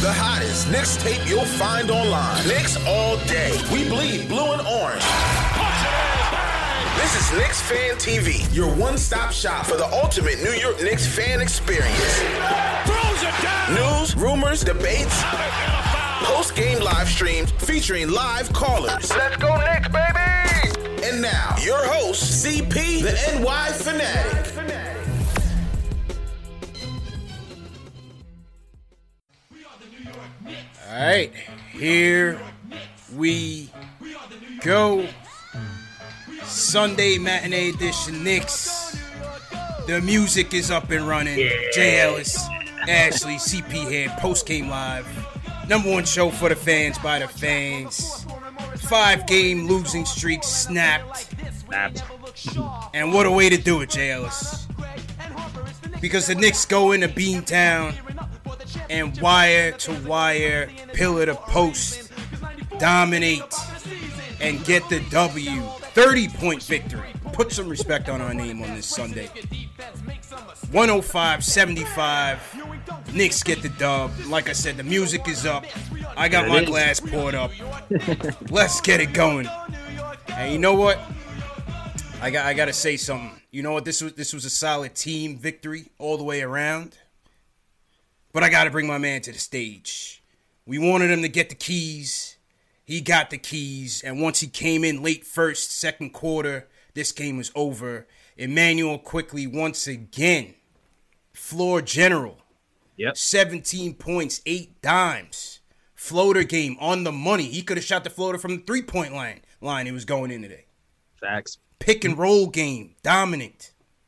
The hottest Knicks tape you'll find online. Knicks all day. We bleed blue and orange. This is Knicks Fan TV, your one-stop shop for the ultimate New York Knicks fan experience. Throws it down. News, rumors, debates, post-game live streams featuring live callers. Let's go Knicks, baby! And now, your host, CP, the NY Fanatic. All right, here we go. Sunday matinee edition Knicks. The music is up and running. Jay Ellis, Ashley, CP here, post-game live. Number one show for the fans by the fans. 5-game losing streak snapped. And what a way to do it, Jay Ellis. Because the Knicks go into Beantown and wire to wire, pillar to post, dominate, and get the W. 30-point victory. Put some respect on our name on this Sunday. 105-75. Knicks get the dub. Like I said, the music is up. I got my glass poured up. Let's get it going. And you know what? I got to say something. You know what? This was a solid team victory all the way around. But I got to bring my man to the stage. We wanted him to get the keys. He got the keys, and once he came in late first, second quarter, this game was over. Immanuel Quickley once again, floor general. Yep. 17 points, 8 dimes. Floater game on the money. He could have shot the floater from the three-point line he was going in today. Facts. Pick and roll game, dominant.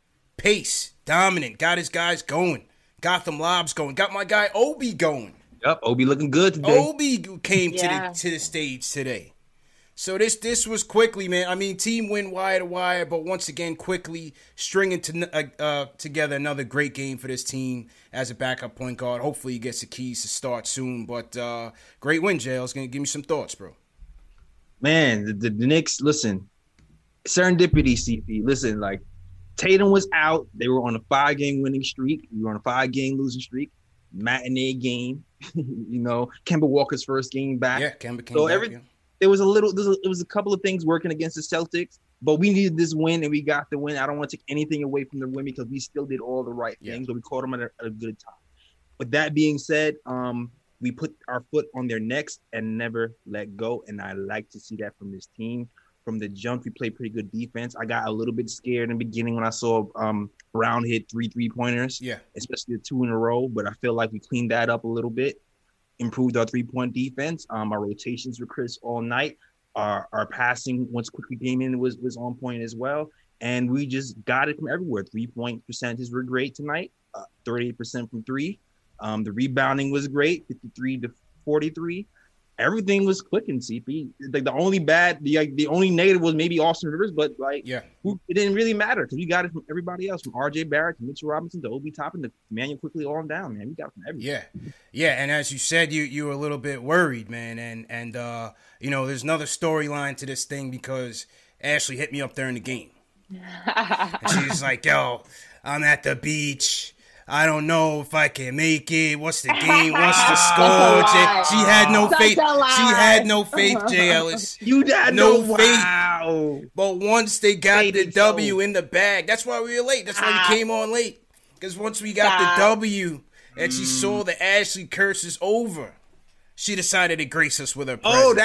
Pace, dominant. Got his guys going. Got them lobs going. Got my guy Obi going. Yep, Obi looking good today. Obi came to the stage today. So this was Quickley, man. I mean, team win wire to wire, but once again, Quickley stringing together another great game for this team as a backup point guard. Hopefully he gets the keys to start soon, but great win, Jails. Gonna give me some thoughts, bro. Man, the Knicks, listen, serendipity, CP. Listen, like, Tatum was out. They were on a 5-game winning streak. We were on a 5-game losing streak. Matinee game. You know, Kemba Walker's first game back. Yeah, Kemba came back. Yeah. There was a couple of things working against the Celtics, but we needed this win and we got the win. I don't want to take anything away from the win because we still did all the right things, but we caught them at a good time. With that being said, we put our foot on their necks and never let go, and I like to see that from this team. From the jump, we played pretty good defense. I got a little bit scared in the beginning when I saw Brown hit 3 3-pointers, especially the 2 in a row. But I feel like we cleaned that up a little bit, improved our 3-point defense. Our rotations were crisp all night. Our passing, once Quickley came in, was on point as well. And we just got it from everywhere. 3-point percentages were great tonight, 38% from 3. The rebounding was great, 53 to 43. Everything was clicking, CP. Like the only negative was maybe Austin Rivers, but it didn't really matter because we got it from everybody else, from R.J. Barrett to Mitchell Robinson to Obi Toppin to Emmanuel Quickley on down, man. We got it from everybody. Yeah. And as you said, you were a little bit worried, man. And you know, there's another storyline to this thing because Ashley hit me up during the game, and she's like, "Yo, I'm at the beach. I don't know if I can make it. What's the game? What's the score?" She had no faith. She had no faith, Jay Ellis. You had no faith. But once they got the W in the bag, that's why we were late. That's why we came on late. Because once we got the W and she saw the Ashley curse is over, she decided to grace us with her presence.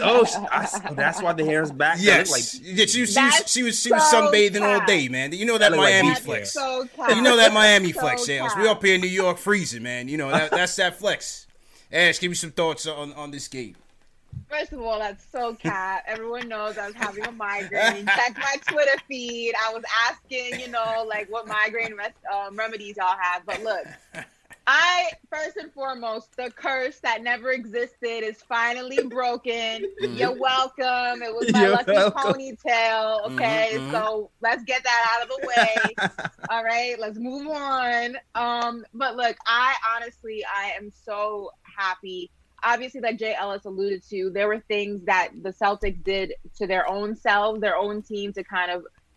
That's why the hair is back. Yes, she was sunbathing all day, man. You know that Miami flex. You know that Miami flex, Jails. We up here in New York freezing, man. You know that's that flex. Ash, give me some thoughts on this game. First of all, that's so cap. Everyone knows I was having a migraine. Check my Twitter feed. I was asking, what migraine remedies y'all have. But look. First and foremost, the curse that never existed is finally broken. You're welcome. It was my lucky ponytail. Okay, so let's get that out of the way. All right, let's move on. But look, I am so happy. Obviously, like Jay Ellis alluded to, there were things that the Celtics did to their own selves, their own team to kind of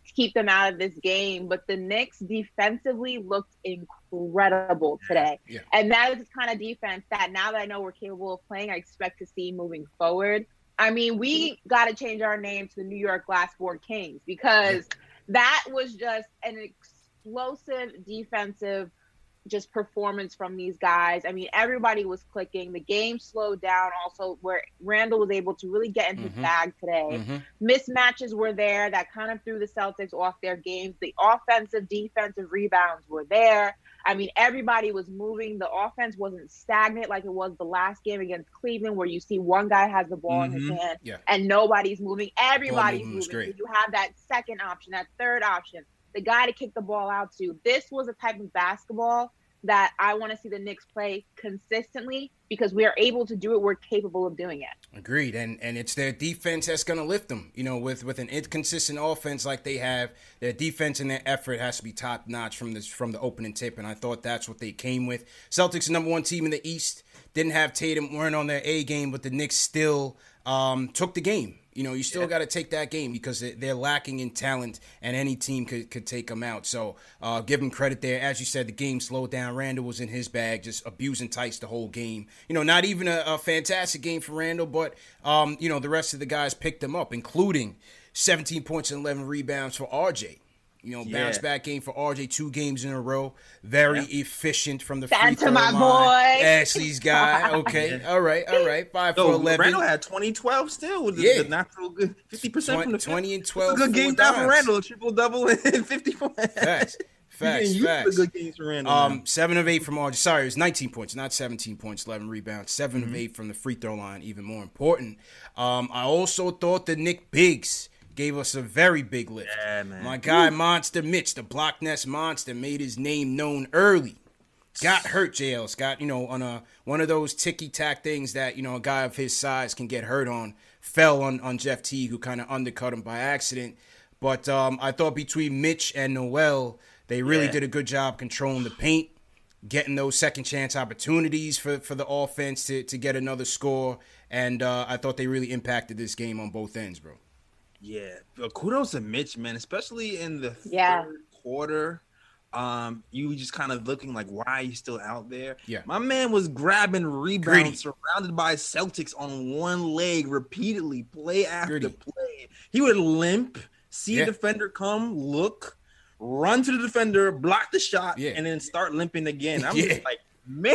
keep them out of this game. But the Knicks defensively looked incredible today. Yeah. And that is the kind of defense that now that I know we're capable of playing, I expect to see moving forward. I mean, we got to change our name to the New York Glassboard Kings, because that was just an explosive defensive just performance from these guys. I mean, everybody was clicking. The game slowed down also, where Randall was able to really get in his bag today. Mismatches were there that kind of threw the Celtics off their games. The offensive, defensive rebounds were there. I mean, everybody was moving. The offense wasn't stagnant like it was the last game against Cleveland, where you see one guy has the ball in his hand and nobody's moving. Everybody's moving. So you have that second option, that third option, the guy to kick the ball out to. This was a type of basketball that I want to see the Knicks play consistently, because we are able to do it. We're capable of doing it. Agreed. And it's their defense that's going to lift them. You know, with an inconsistent offense like they have, their defense and their effort has to be top notch from the opening tip. And I thought that's what they came with. Celtics, the number one team in the East, didn't have Tatum, weren't on their A game, but the Knicks still took the game. You know, you still got to take that game, because they're lacking in talent, and any team could take them out. So give them credit there. As you said, the game slowed down. Randall was in his bag, just abusing Tice the whole game. You know, not even a fantastic game for Randall, but, you know, the rest of the guys picked them up, including 17 points and 11 rebounds for RJ. You know, bounce back game for RJ, 2 games in a row. Very efficient from the free throw line. Boy. Ashley's guy. Okay. All right. 5 for 11. Randall had 20-12 still with the natural good 50% from the 20 and 12. Good game down for Randall. A triple-double and 50 points. Facts. Good games for Randall. 7 of 8 from RJ. Sorry, it was 19 points, not 17 points, 11 rebounds. 7 of 8 from the free throw line, even more important. I also thought the Nick Biggs gave us a very big lift. Yeah, man. My guy, Monster Mitch, the Block Nest Monster, made his name known early. Got hurt, JL. Scott, you know, on one of those ticky-tack things that, you know, a guy of his size can get hurt on. Fell on Jeff Teague, who kind of undercut him by accident. But I thought between Mitch and Noel, they really did a good job controlling the paint, getting those second-chance opportunities for the offense to get another score. And I thought they really impacted this game on both ends, bro. Yeah, kudos to Mitch, man, especially in the third quarter. You just kind of looking like, why are you still out there? Yeah, my man was grabbing rebounds, surrounded by Celtics on one leg repeatedly, play after play. He would limp, see a defender come, look, run to the defender, block the shot, and then start limping again. I'm just like, man,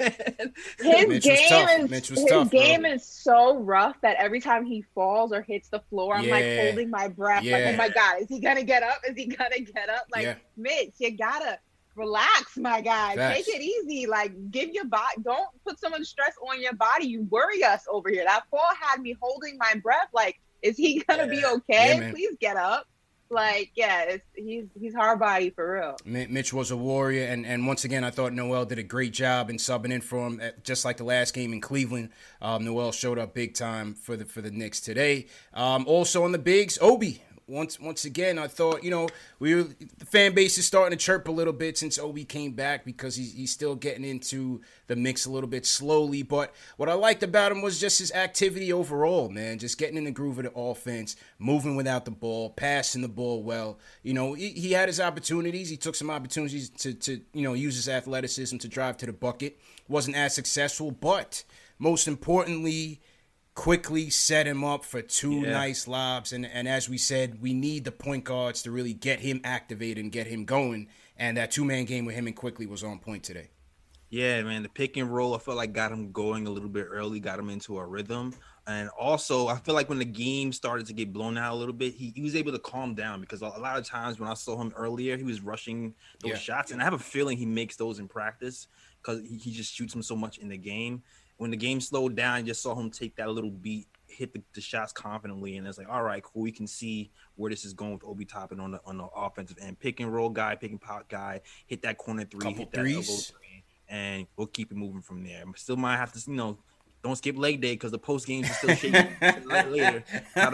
his game is so rough that every time he falls or hits the floor, I'm like holding my breath. Like, oh my God, is he gonna get up? Like, Mitch, you gotta relax, my guy. Take it easy. Like, give your body, don't put so much stress on your body. You worry us over here. That fall had me holding my breath. Like, is he gonna be okay? Please get up. Like, he's hard body for real. Mitch was a warrior, and once again, I thought Noel did a great job in subbing in for him, just like the last game in Cleveland. Noel showed up big time for the Knicks today. Also on the bigs, Obi. Once again, I thought, you know, the fan base is starting to chirp a little bit since Obi came back, because he's still getting into the mix a little bit slowly. But what I liked about him was just his activity overall, man. Just getting in the groove of the offense, moving without the ball, passing the ball well. You know, he had his opportunities. He took some opportunities to you know, use his athleticism to drive to the bucket. Wasn't as successful, but most importantly, quickly set him up for 2 nice lobs. And as we said, we need the point guards to really get him activated and get him going. And that 2-man game with him and Quickly was on point today. Yeah, man, the pick and roll, I felt like got him going a little bit early, got him into a rhythm. And also, I feel like when the game started to get blown out a little bit, he was able to calm down, because a lot of times when I saw him earlier, he was rushing those shots. And I have a feeling he makes those in practice, because he just shoots them so much in the game. When the game slowed down, I just saw him take that little beat, hit the shots confidently, and it's like, all right, cool. We can see where this is going with Obi Toppin on the offensive end. Pick and roll guy, pick and pop guy, hit that corner three, hit that elbow three, and we'll keep it moving from there. Still might have to, you know, don't skip leg day, because the post games are still shaking later.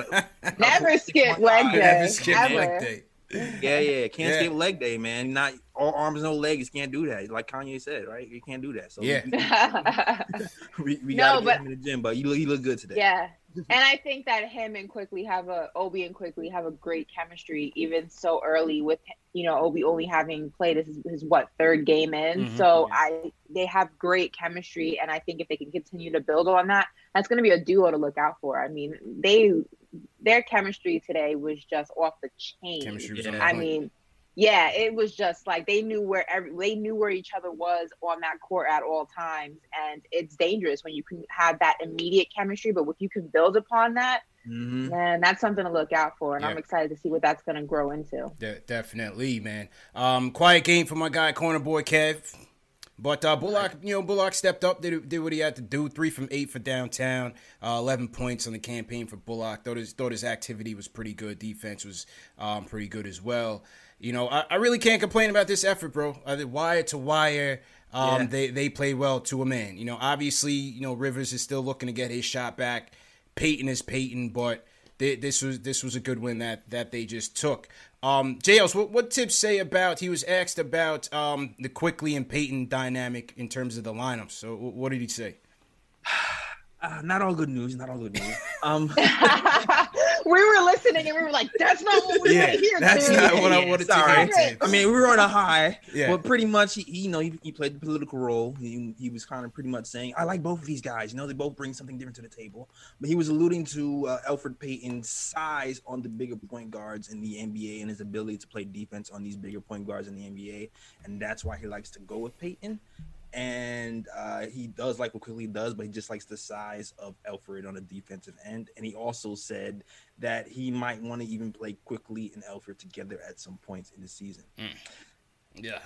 Never skip leg day. Never skip leg day. Yeah, can't skip leg day, man. Not all arms, no legs. Can't do that. Like Kanye said, right? You can't do that. So yeah, we gotta get him in the gym. But he look good today. Yeah, and I think that him and Obi and Quickly have a great chemistry, even so early. With Obi only having played his third game in, so they have great chemistry, and I think if they can continue to build on that, that's going to be a duo to look out for. I mean, their chemistry today was just off the chain. Chemistry was I mean. Yeah, it was just like they knew where each other was on that court at all times, and it's dangerous when you can have that immediate chemistry. But if you can build upon that, man, that's something to look out for, and I'm excited to see what that's going to grow into. Definitely, man. Quiet game for my guy, corner boy Kev. But Bullock stepped up, did what he had to do. 3 from 8 for downtown, 11 points on the campaign for Bullock. Thought his activity was pretty good. Defense was pretty good as well. I really can't complain about this effort, bro. Wire to wire, they played well to a man. Obviously, Rivers is still looking to get his shot back. Peyton is Peyton, but this was a good win that they just took. JLs, what Tibbs say about? He was asked about the Quickly and Peyton dynamic in terms of the lineup. So what did he say? Not all good news. We were listening and we were like, "That's not what we want to hear." That's not what I wanted to hear. I mean, we were on a high, but pretty much he played the political role. He was kind of pretty much saying, "I like both of these guys. They both bring something different to the table." But he was alluding to Elfrid Payton's size on the bigger point guards in the NBA and his ability to play defense on these bigger point guards in the NBA, and that's why he likes to go with Payton. And he does like what Quickly does, but he just likes the size of Elfrid on the defensive end. And he also said that he might want to even play Quickly and Elfrid together at some points in the season. Yeah.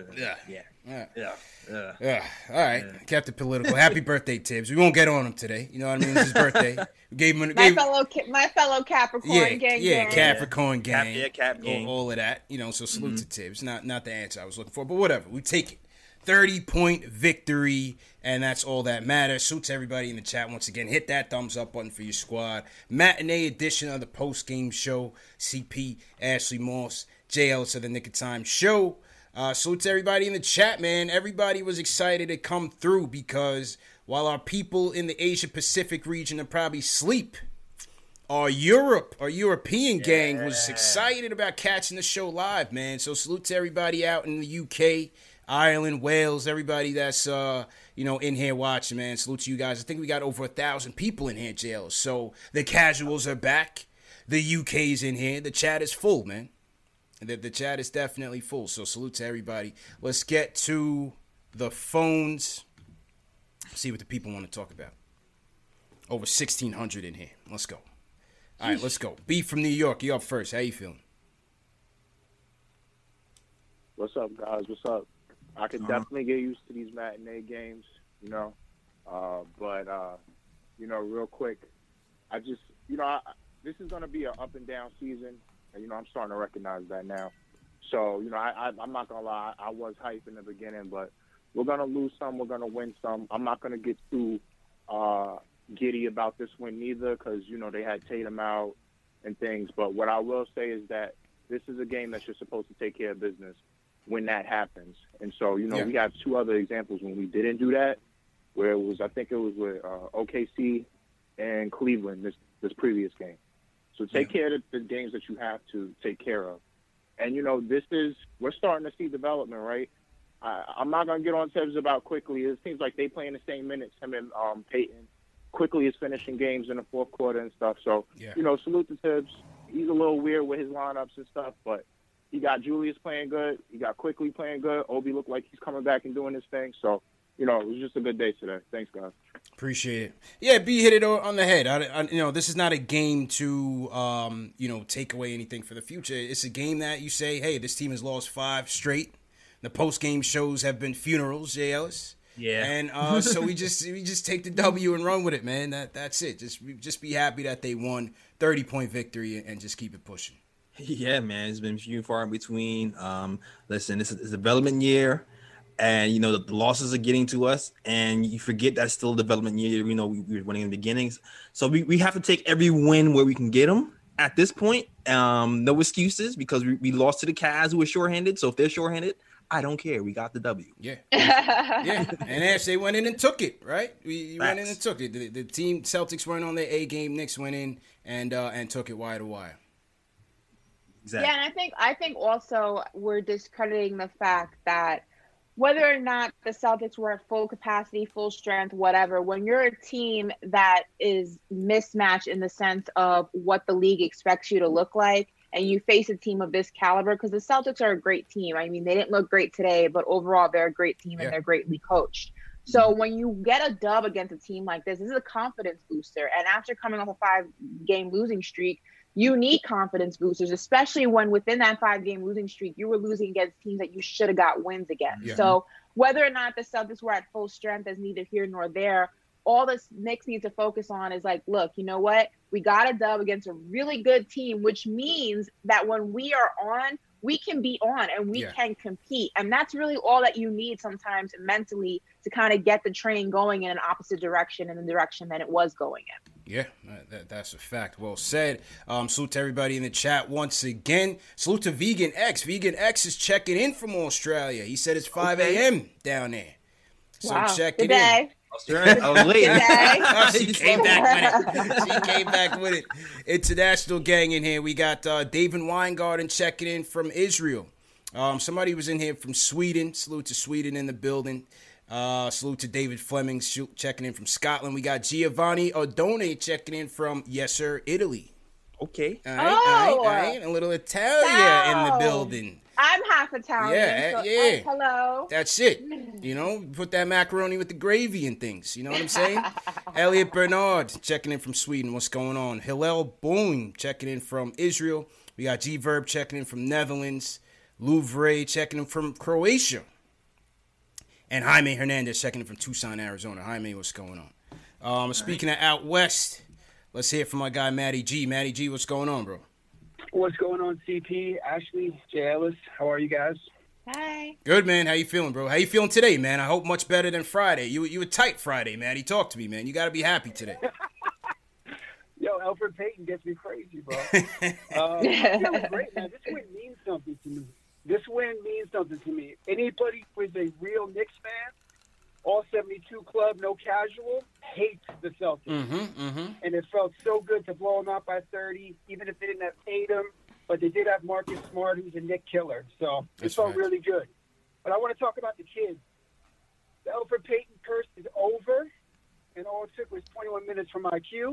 All right. Yeah. Kept it political. Happy birthday, Tibbs. We won't get on him today. You know what I mean? It's his birthday. We gave him my fellow Capricorn gang. Yeah, Capricorn gang. Cap gang. All of that. So salute to Tibbs. Not the answer I was looking for, but whatever. We take it. 30-point victory, and that's all that matters. Suits everybody in the chat. Once again, hit that thumbs up button for your squad. Matinee edition of the post-game show. CP, Ashley Moss, Jay Ellis of the Nick of Time show. Salute to everybody in the chat, man. Everybody was excited to come through because while our people in the Asia-Pacific region are probably asleep, our European gang was excited about catching the show live, man. So salute to everybody out in the UK, Ireland, Wales, everybody that's in here watching, man. Salute to you guys. I think we got over 1,000 people in here, jail. So the casuals are back. The UK's in here. The chat is full, man. The chat is definitely full. So salute to everybody. Let's get to the phones. See what the people want to talk about. Over 1,600 in here. Let's go. All right, let's go. B from New York. You up first. How you feeling? What's up, guys? What's up? I can definitely get used to these matinee games, real quick, this is going to be an up and down season, and, I'm starting to recognize that now. So, I'm not going to lie, I was hyped in the beginning, but we're going to lose some, we're going to win some. I'm not going to get too giddy about this win neither because, they had Tatum out and things, but what I will say is that this is a game that you're supposed to take care of business when that happens. And so, we have 2 other examples when we didn't do that, where I think it was with OKC and Cleveland this previous game. So take care of the games that you have to take care of. And, we're starting to see development, right? I'm not going to get on Tibbs about Quickly. It seems like they play in the same minutes, him and Peyton. Quickly is finishing games in the fourth quarter and stuff. So, salute to Tibbs. He's a little weird with his lineups and stuff, but he got Julius playing good. He got Quickly playing good. Obi looked like he's coming back and doing his thing. So, it was just a good day today. Thanks, guys. Appreciate it. Yeah, B hit it on the head. This is not a game to, take away anything for the future. It's a game that you say, hey, this team has lost 5 straight. The post-game shows have been funerals, Jay Ellis. Yeah. And so we just take the W and run with it, man. That's it. Just be happy that they won. 30-point victory and just keep it pushing. Yeah, man, it's been few and far in between. Listen, this is a development year, and the losses are getting to us, and you forget that's still a development year. We were winning in the beginnings, so we have to take every win where we can get them. At this point, no excuses because we lost to the Cavs who were shorthanded. So if they're shorthanded, I don't care. We got the W. Yeah. Yeah. And Ash, they went in and took it, right? We went in and took it. The team Celtics weren't on their A game. Knicks went in and took it wire to wire. Exactly. Yeah, and I think also we're discrediting the fact that whether or not the Celtics were at full capacity, full strength, whatever, when you're a team that is mismatched in the sense of what the league expects you to look like, and you face a team of this caliber, because the Celtics are a great team. I mean, they didn't look great today, but overall they're a great team and they're greatly coached. So when you get a dub against a team like this is a confidence booster. And after coming off a 5-game losing streak, you need confidence boosters, especially when within that 5-game losing streak, you were losing against teams that you should have got wins against. Yeah. So whether or not the Celtics were at full strength is neither here nor there. All the Knicks need to focus on is like, look, you know what? We got a dub against a really good team, which means that when we are on, we can be on and we can compete. And that's really all that you need sometimes mentally to kind of get the train going in an opposite direction, in the direction that it was going in. Yeah, that's a fact. Well said. Salute to everybody in the chat once again. Salute to Vegan X. Vegan X is checking in from Australia. He said it's 5 a.m. down there. So check it in. I was waiting. She came back with it. International gang in here. We got David Weingarten checking in from Israel. Somebody was in here from Sweden. Salute to Sweden in the building. Salute to David Fleming checking in from Scotland. We got Giovanni Odone checking in from, yes, sir, Italy. Okay. All right. A little Italia in the building. I'm half Italian. Yeah. Hello. That's it. You know, put that macaroni with the gravy and things. You know what I'm saying? Elliot Bernard checking in from Sweden. What's going on? Hillel Boone checking in from Israel. We got G-Verb checking in from Netherlands. Louvre checking in from Croatia. And Jaime Hernandez checking in from Tucson, Arizona. Jaime, what's going on? Speaking of out west, let's hear from my guy, Matty G. Matty G, what's going on, bro? What's going on, CP, Ashley, Jay Ellis? How are you guys? Hi. Good, man. How you feeling, bro? How you feeling today, man? I hope much better than Friday. You were tight Friday, man. He talked to me, man. You got to be happy today. Yo, Elfrid Payton gets me crazy, bro. I'm feeling great, man. This win means something to me. Anybody who is a real Knicks fan, all 72 club, no casual, hates the Celtics. And it felt so good to blow them out by 30, even if they didn't have Tatum. But they did have Marcus Smart, who's a Knick killer. So it felt really good. But I want to talk about the kids. The Elfrid Payton curse is over, and all it took was 21 minutes from IQ.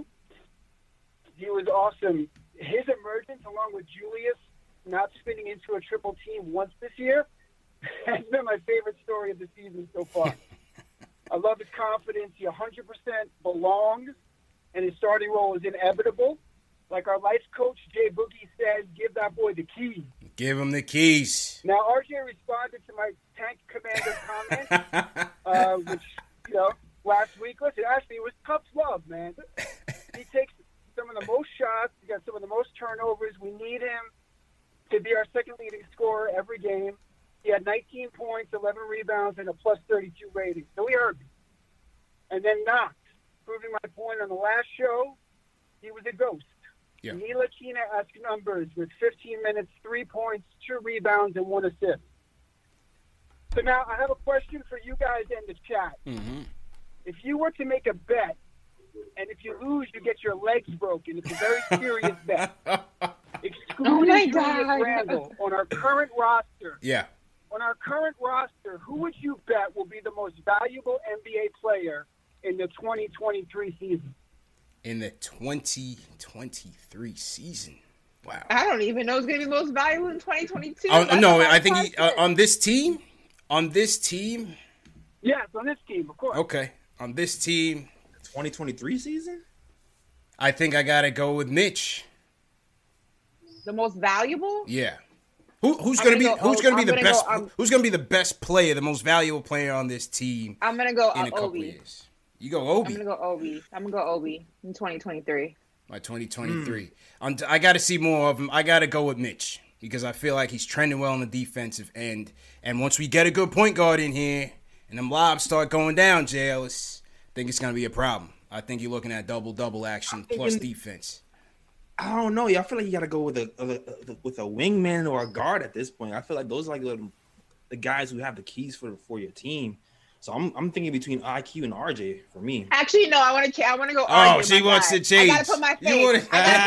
He was awesome. His emergence, along with Julius not spinning into a triple team once this year, has been my favorite story of the season so far. I love his confidence. He 100% belongs, and his starting role is inevitable. Like our life coach, Jay Boogie, says, give that boy the keys. Give him the keys. Now, RJ responded to my tank commander comment, which, last week. Listen, actually, it was tough love, man. He takes some of the most shots. He got some of the most turnovers. We need him to be our second leading scorer every game. He had 19 points, 11 rebounds, and a plus 32 rating. So he earned it. And then Knox, proving my point on the last show, he was a ghost. Yeah. Ntilikina-esque numbers with 15 minutes, 3 points, 2 rebounds, and 1 assist. So now I have a question for you guys in the chat. If you were to make a bet, and if you lose, you get your legs broken, it's a very serious bet. Excluding Julius Randle on our current roster. Yeah. On our current roster, who would you bet will be the most valuable NBA player in the 2023 season? In the 2023 season. Wow. I don't even know who's going to be most valuable in 2022. No, I think on this team. On this team? Yes, on this team, of course. Okay. On this team. 2023 season? I think I got to go with Mitch. The most valuable? Yeah. Who's going to be the best? Who's going to be the best player, the most valuable player on this team? I'm going to go in a couple Obi. Years. You go Obi. I'm going to go Obi in 2023. By 2023. I got to see more of him. I got to go with Mitch because I feel like he's trending well on the defensive end. And once we get a good point guard in here and them lobs start going down, Jay Ellis, I think it's going to be a problem. I think you're looking at double action plus defense. I don't know. I feel like you got to go with a wingman or a guard at this point. I feel like those are like the guys who have the keys for your team. So I'm thinking between IQ and RJ for me. Actually, no, I want to go. Oh, RJ, she wants to change. I gotta put my face.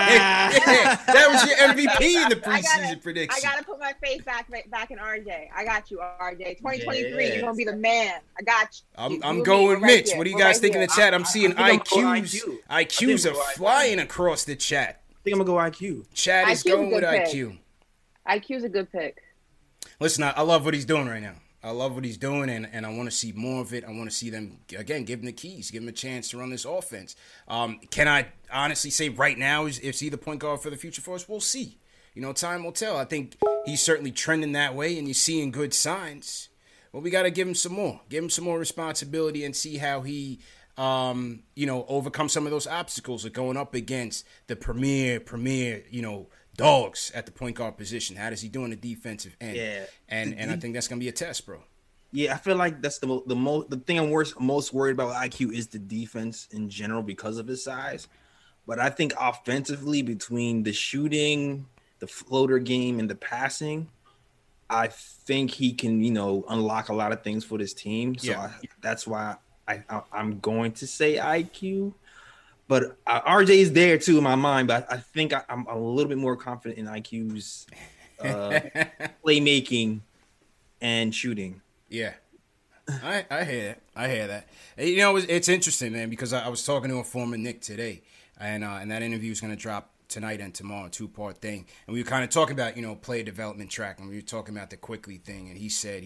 That was your MVP in the preseason prediction. I gotta put my face back in RJ. I got you, RJ. 2023, you're gonna be the man. I got you. I'm going Mitch. Right, what do you guys think in the chat? I'm seeing IQs. IQ. IQs are flying across the chat. I think I'm gonna go IQ. Chat is going with IQ. IQ's a good pick. Listen, I love what he's doing right now. I love what he's doing, and I want to see more of it. I want to see them, again, give him the keys, give him a chance to run this offense. Can I honestly say right now is he the point guard for the future for us? We'll see. Time will tell. I think he's certainly trending that way, and you're seeing good signs. But we got to give him some more. Give him some more responsibility and see how he, overcome some of those obstacles of going up against the premier, dogs at the point guard position. How does he do on the defensive end? Yeah, and I think that's gonna be a test, bro. Yeah, I feel like that's the thing I'm most worried about with IQ is the defense in general because of his size. But I think offensively, between the shooting, the floater game, and the passing, I think he can unlock a lot of things for this team. So that's why I'm going to say IQ. But RJ is there too in my mind. But I think I'm a little bit more confident in IQ's playmaking and shooting. Yeah, I hear that. It's interesting, man, because I was talking to a former Knick today, and that interview is going to drop tonight and tomorrow, a 2-part thing. And we were kind of talking about player development track, and we were talking about the Quickly thing, and he said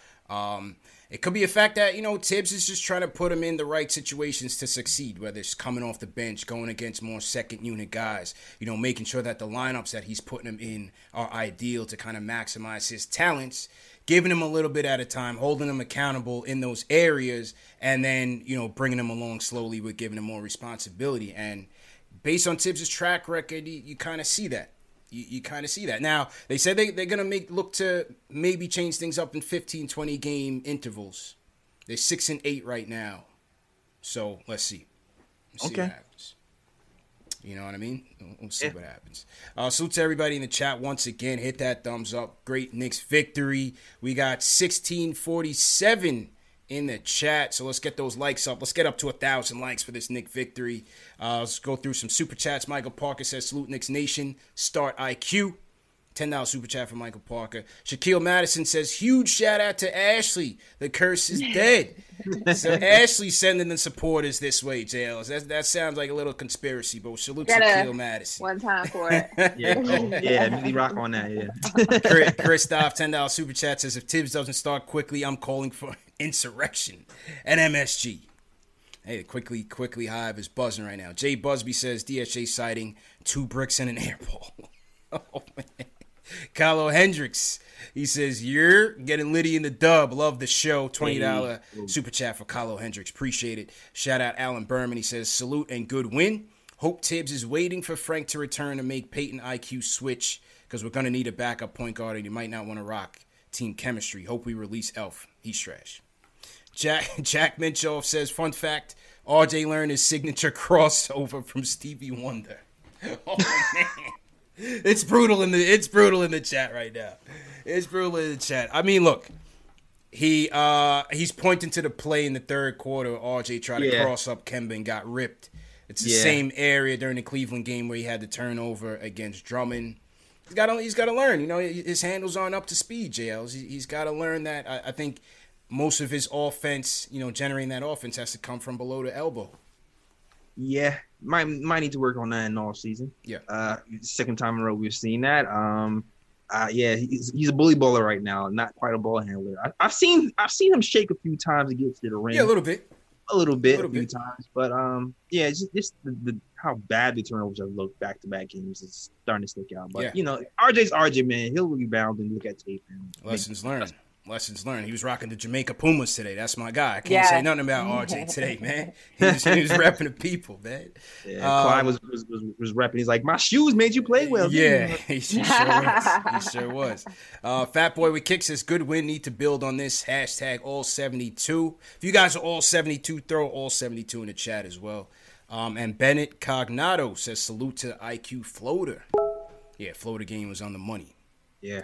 it could be a fact that, Tibbs is just trying to put him in the right situations to succeed, whether it's coming off the bench, going against more second unit guys, making sure that the lineups that he's putting him in are ideal to kind of maximize his talents, giving him a little bit at a time, holding him accountable in those areas, and then, bringing him along slowly with giving him more responsibility. And based on Tibbs' track record, you kind of see that. You kind of see that. Now, they said they're going to look to maybe change things up in 15, 20 game intervals. They're 6-8 right now. So, let's see. What happens. You know what I mean? We'll see what happens. Salute to everybody in the chat once again. Hit that thumbs up. Great Knicks victory. We got 1647 in the chat, so let's get those likes up. Let's get up to 1,000 likes for this Knick victory. Let's go through some super chats. Michael Parker says, salute Knicks Nation, start IQ. $10 super chat from Michael Parker. Shaquille Madison says, huge shout out to Ashley. The curse is dead. So Ashley sending the supporters this way, JLs. That sounds like a little conspiracy, but salute Shaquille Madison. One time for it. Yeah, Millie rock on that, yeah. Christoph, $10 super chat says, if Tibbs doesn't start quickly, I'm calling for insurrection at MSG. Hey, quickly Hive is buzzing right now. Jay Busby says, DHA sighting 2 bricks and an air ball. Oh, man. Carlo Hendricks, he says, you're getting Liddy in the dub. Love the show. $20 super chat for Carlo Hendricks. Appreciate it. Shout out Alan Berman. He says, salute and good win. Hope Tibbs is waiting for Frank to return to make Peyton IQ switch because we're going to need a backup point guard and you might not want to rock team chemistry. Hope we release Elf. He's trash. Jack Minchoff says, fun fact, RJ learned his signature crossover from Stevie Wonder. Oh, man. It's brutal in the chat right now. It's brutal in the chat. I mean, look, he's pointing to the play in the third quarter. RJ tried to cross up Kemba and got ripped. It's the same area during the Cleveland game where he had the turnover against Drummond. He's got to learn. His handles aren't up to speed. JLs. He's got to learn that. I think most of his offense, generating that offense, has to come from below the elbow. Yeah, might need to work on that in all season. Yeah. Second time in a row we've seen that. He's a bully baller right now, not quite a ball handler. I've seen him shake a few times to get to the ring. Yeah, a little bit, a few times. But just the how bad the turnovers have looked back-to-back games is starting to stick out. But RJ's RJ, man. He'll rebound and look at tape. Lessons learned. He was rocking the Jamaica Pumas today. That's my guy. I can't say nothing about RJ today, man. He was repping the people, man. Yeah, Clyde was repping. He's like, my shoes made you play well. Yeah, he sure was. Fat Boy with Kicks says, good win. Need to build on this. Hashtag all 72. If you guys are all 72, throw all 72 in the chat as well. And Bennett Cognato says, salute to IQ Floater. Yeah, Floater game was on the money. Yeah.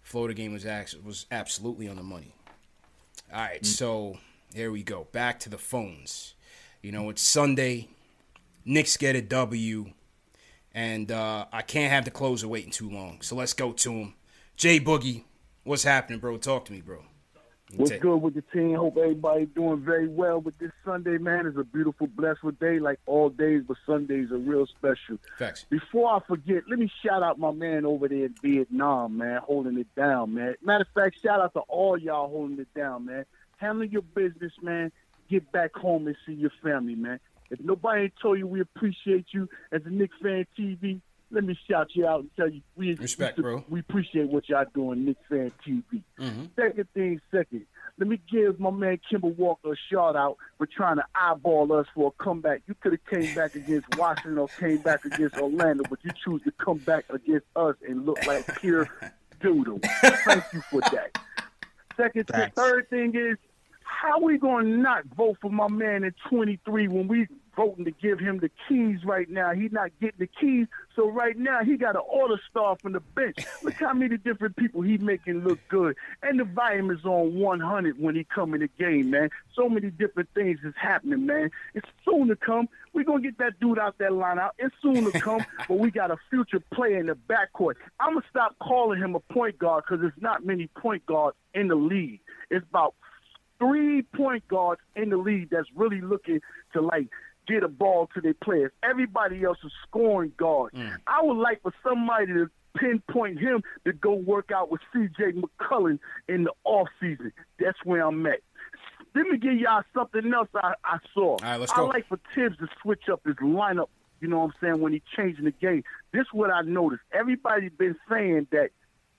Florida game was absolutely on the money. All right, so here we go. Back to the phones. You know, it's Sunday. Knicks get a W. And I can't have the closer waiting too long. So let's go to him. Jay Boogie, what's happening, bro? Talk to me, bro. What's good with the team? Hope everybody's doing very well with this Sunday, man. It's a beautiful, blessed day like all days, but Sundays are real special. Facts. Before I forget, let me shout out my man over there in Vietnam, man, holding it down, man. Matter of fact, shout out to all y'all holding it down, man. Handle your business, man. Get back home and see your family, man. If nobody ain't told you we appreciate you as a Knicks Fan TV, let me shout you out and tell you we appreciate what y'all doing, Knicks Fan TV. Mm-hmm. Second, let me give my man Kemba Walker a shout out for trying to eyeball us for a comeback. You could have came back against Washington or came back against Orlando, but you choose to come back against us and look like pure doodle. Thank you for that. Third thing is, how we going to not vote for my man in 23 when we voting to give him the keys right now? He's not getting the keys, so right now he got an order star from the bench. Look how many different people he making look good. And the volume is on 100 when he come in the game, man. So many different things is happening, man. It's soon to come. We're going to get that dude out that lineup. It's soon to come, but we got a future player in the backcourt. I'm going to stop calling him a point guard because there's not many point guards in the league. It's about 3 point guards in the league that's really looking to, like, get a ball to their players. Everybody else is scoring guards. I would like for somebody to pinpoint him to go work out with C.J. McCollum in the offseason. That's where I'm at. Let me give y'all something else I saw. All right, let's go. I like for Tibbs to switch up his lineup, you know what I'm saying, when he's changing the game. This is what I noticed. Everybody's been saying that,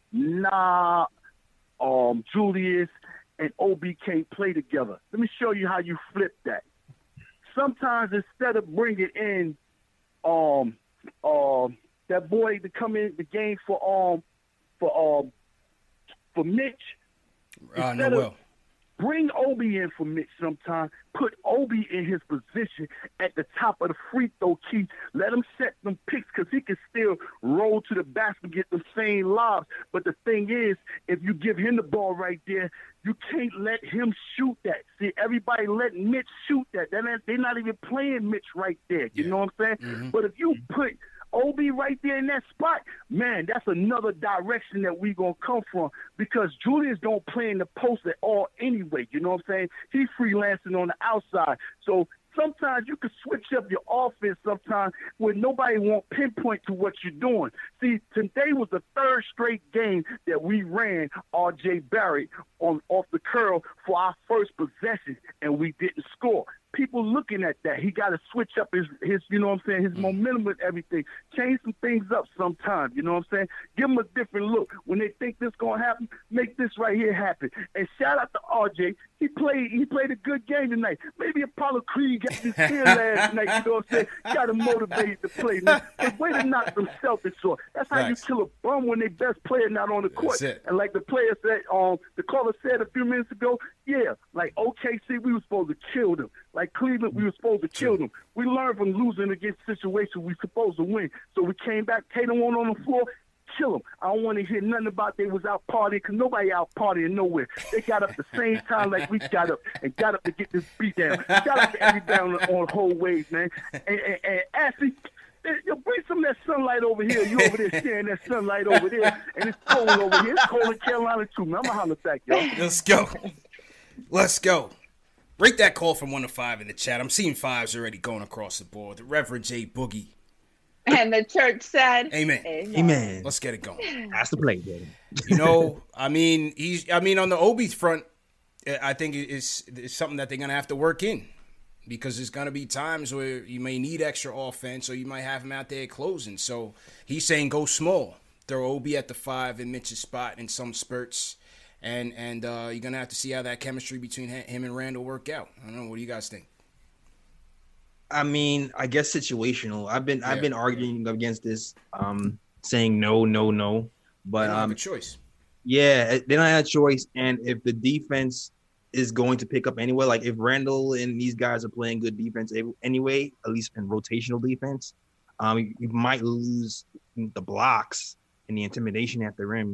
Julius and OB can't play together. Let me show you how you flip that. Sometimes instead of bringing in that boy to come in the game for Mitch, instead of bring Obi in for Mitch sometime. Put Obi in his position at the top of the free throw key. Let him set them picks because he can still roll to the basket and get the same lobs. But the thing is, if you give him the ball right there, you can't let him shoot that. See, everybody letting Mitch shoot that. They're not even playing Mitch right there. You know what I'm saying? Mm-hmm. But if you put Obi right there in that spot, man, that's another direction that we going to come from because Julius don't play in the post at all anyway, you know what I'm saying? He's freelancing on the outside. So sometimes you can switch up your offense sometimes where nobody won't pinpoint to what you're doing. See, today was the third straight game that we ran R.J. Barrett off the curl for our first possession, and we didn't score. People looking at that. He got to switch up his you know what I'm saying, his momentum and everything. Change some things up sometimes, you know what I'm saying? Give them a different look. When they think this going to happen, make this right here happen. And shout out to RJ. He played a good game tonight. Maybe Apollo Creed got his here last night, you know what I'm saying? Got him motivated to play, man. But way to knock them Celtics off. That's how you kill a bum when their best player not on the court. And like the player said, the caller said a few minutes ago, yeah, like OKC, we were supposed to kill them. Like Cleveland, we were supposed to kill them. We learned from losing against situations we supposed to win. So we came back, Tatum went on the floor, kill them. I don't want to hear nothing about they was out partying because nobody out partying nowhere. They got up the same time like we got up and got up to get this beat down. Shout out to everybody on the whole wave, man. And Ashley, you bring some of that sunlight over here. You over there sharing that sunlight over there, and it's cold over here. It's cold in Carolina too, man. I'm going to holler back, y'all. Let's go. Rate that call from 1 to 5 in the chat. I'm seeing 5s already going across the board. The Reverend J. Boogie. And the church said, Amen. Amen. Let's get it going. That's the play, baby. You know, on the Obi's front, I think it's something that they're going to have to work in because there's going to be times where you may need extra offense or you might have him out there closing. So he's saying go small. Throw Obi at the 5 in Mitch's spot in some spurts. And you're going to have to see how that chemistry between him and Randall work out. I don't know. What do you guys think? I mean, I guess situational. I've been arguing against this, saying no. But they don't have a choice. Yeah, they don't have a choice. And if the defense is going to pick up anyway, like if Randall and these guys are playing good defense anyway, at least in rotational defense, you might lose the blocks and the intimidation at the rim.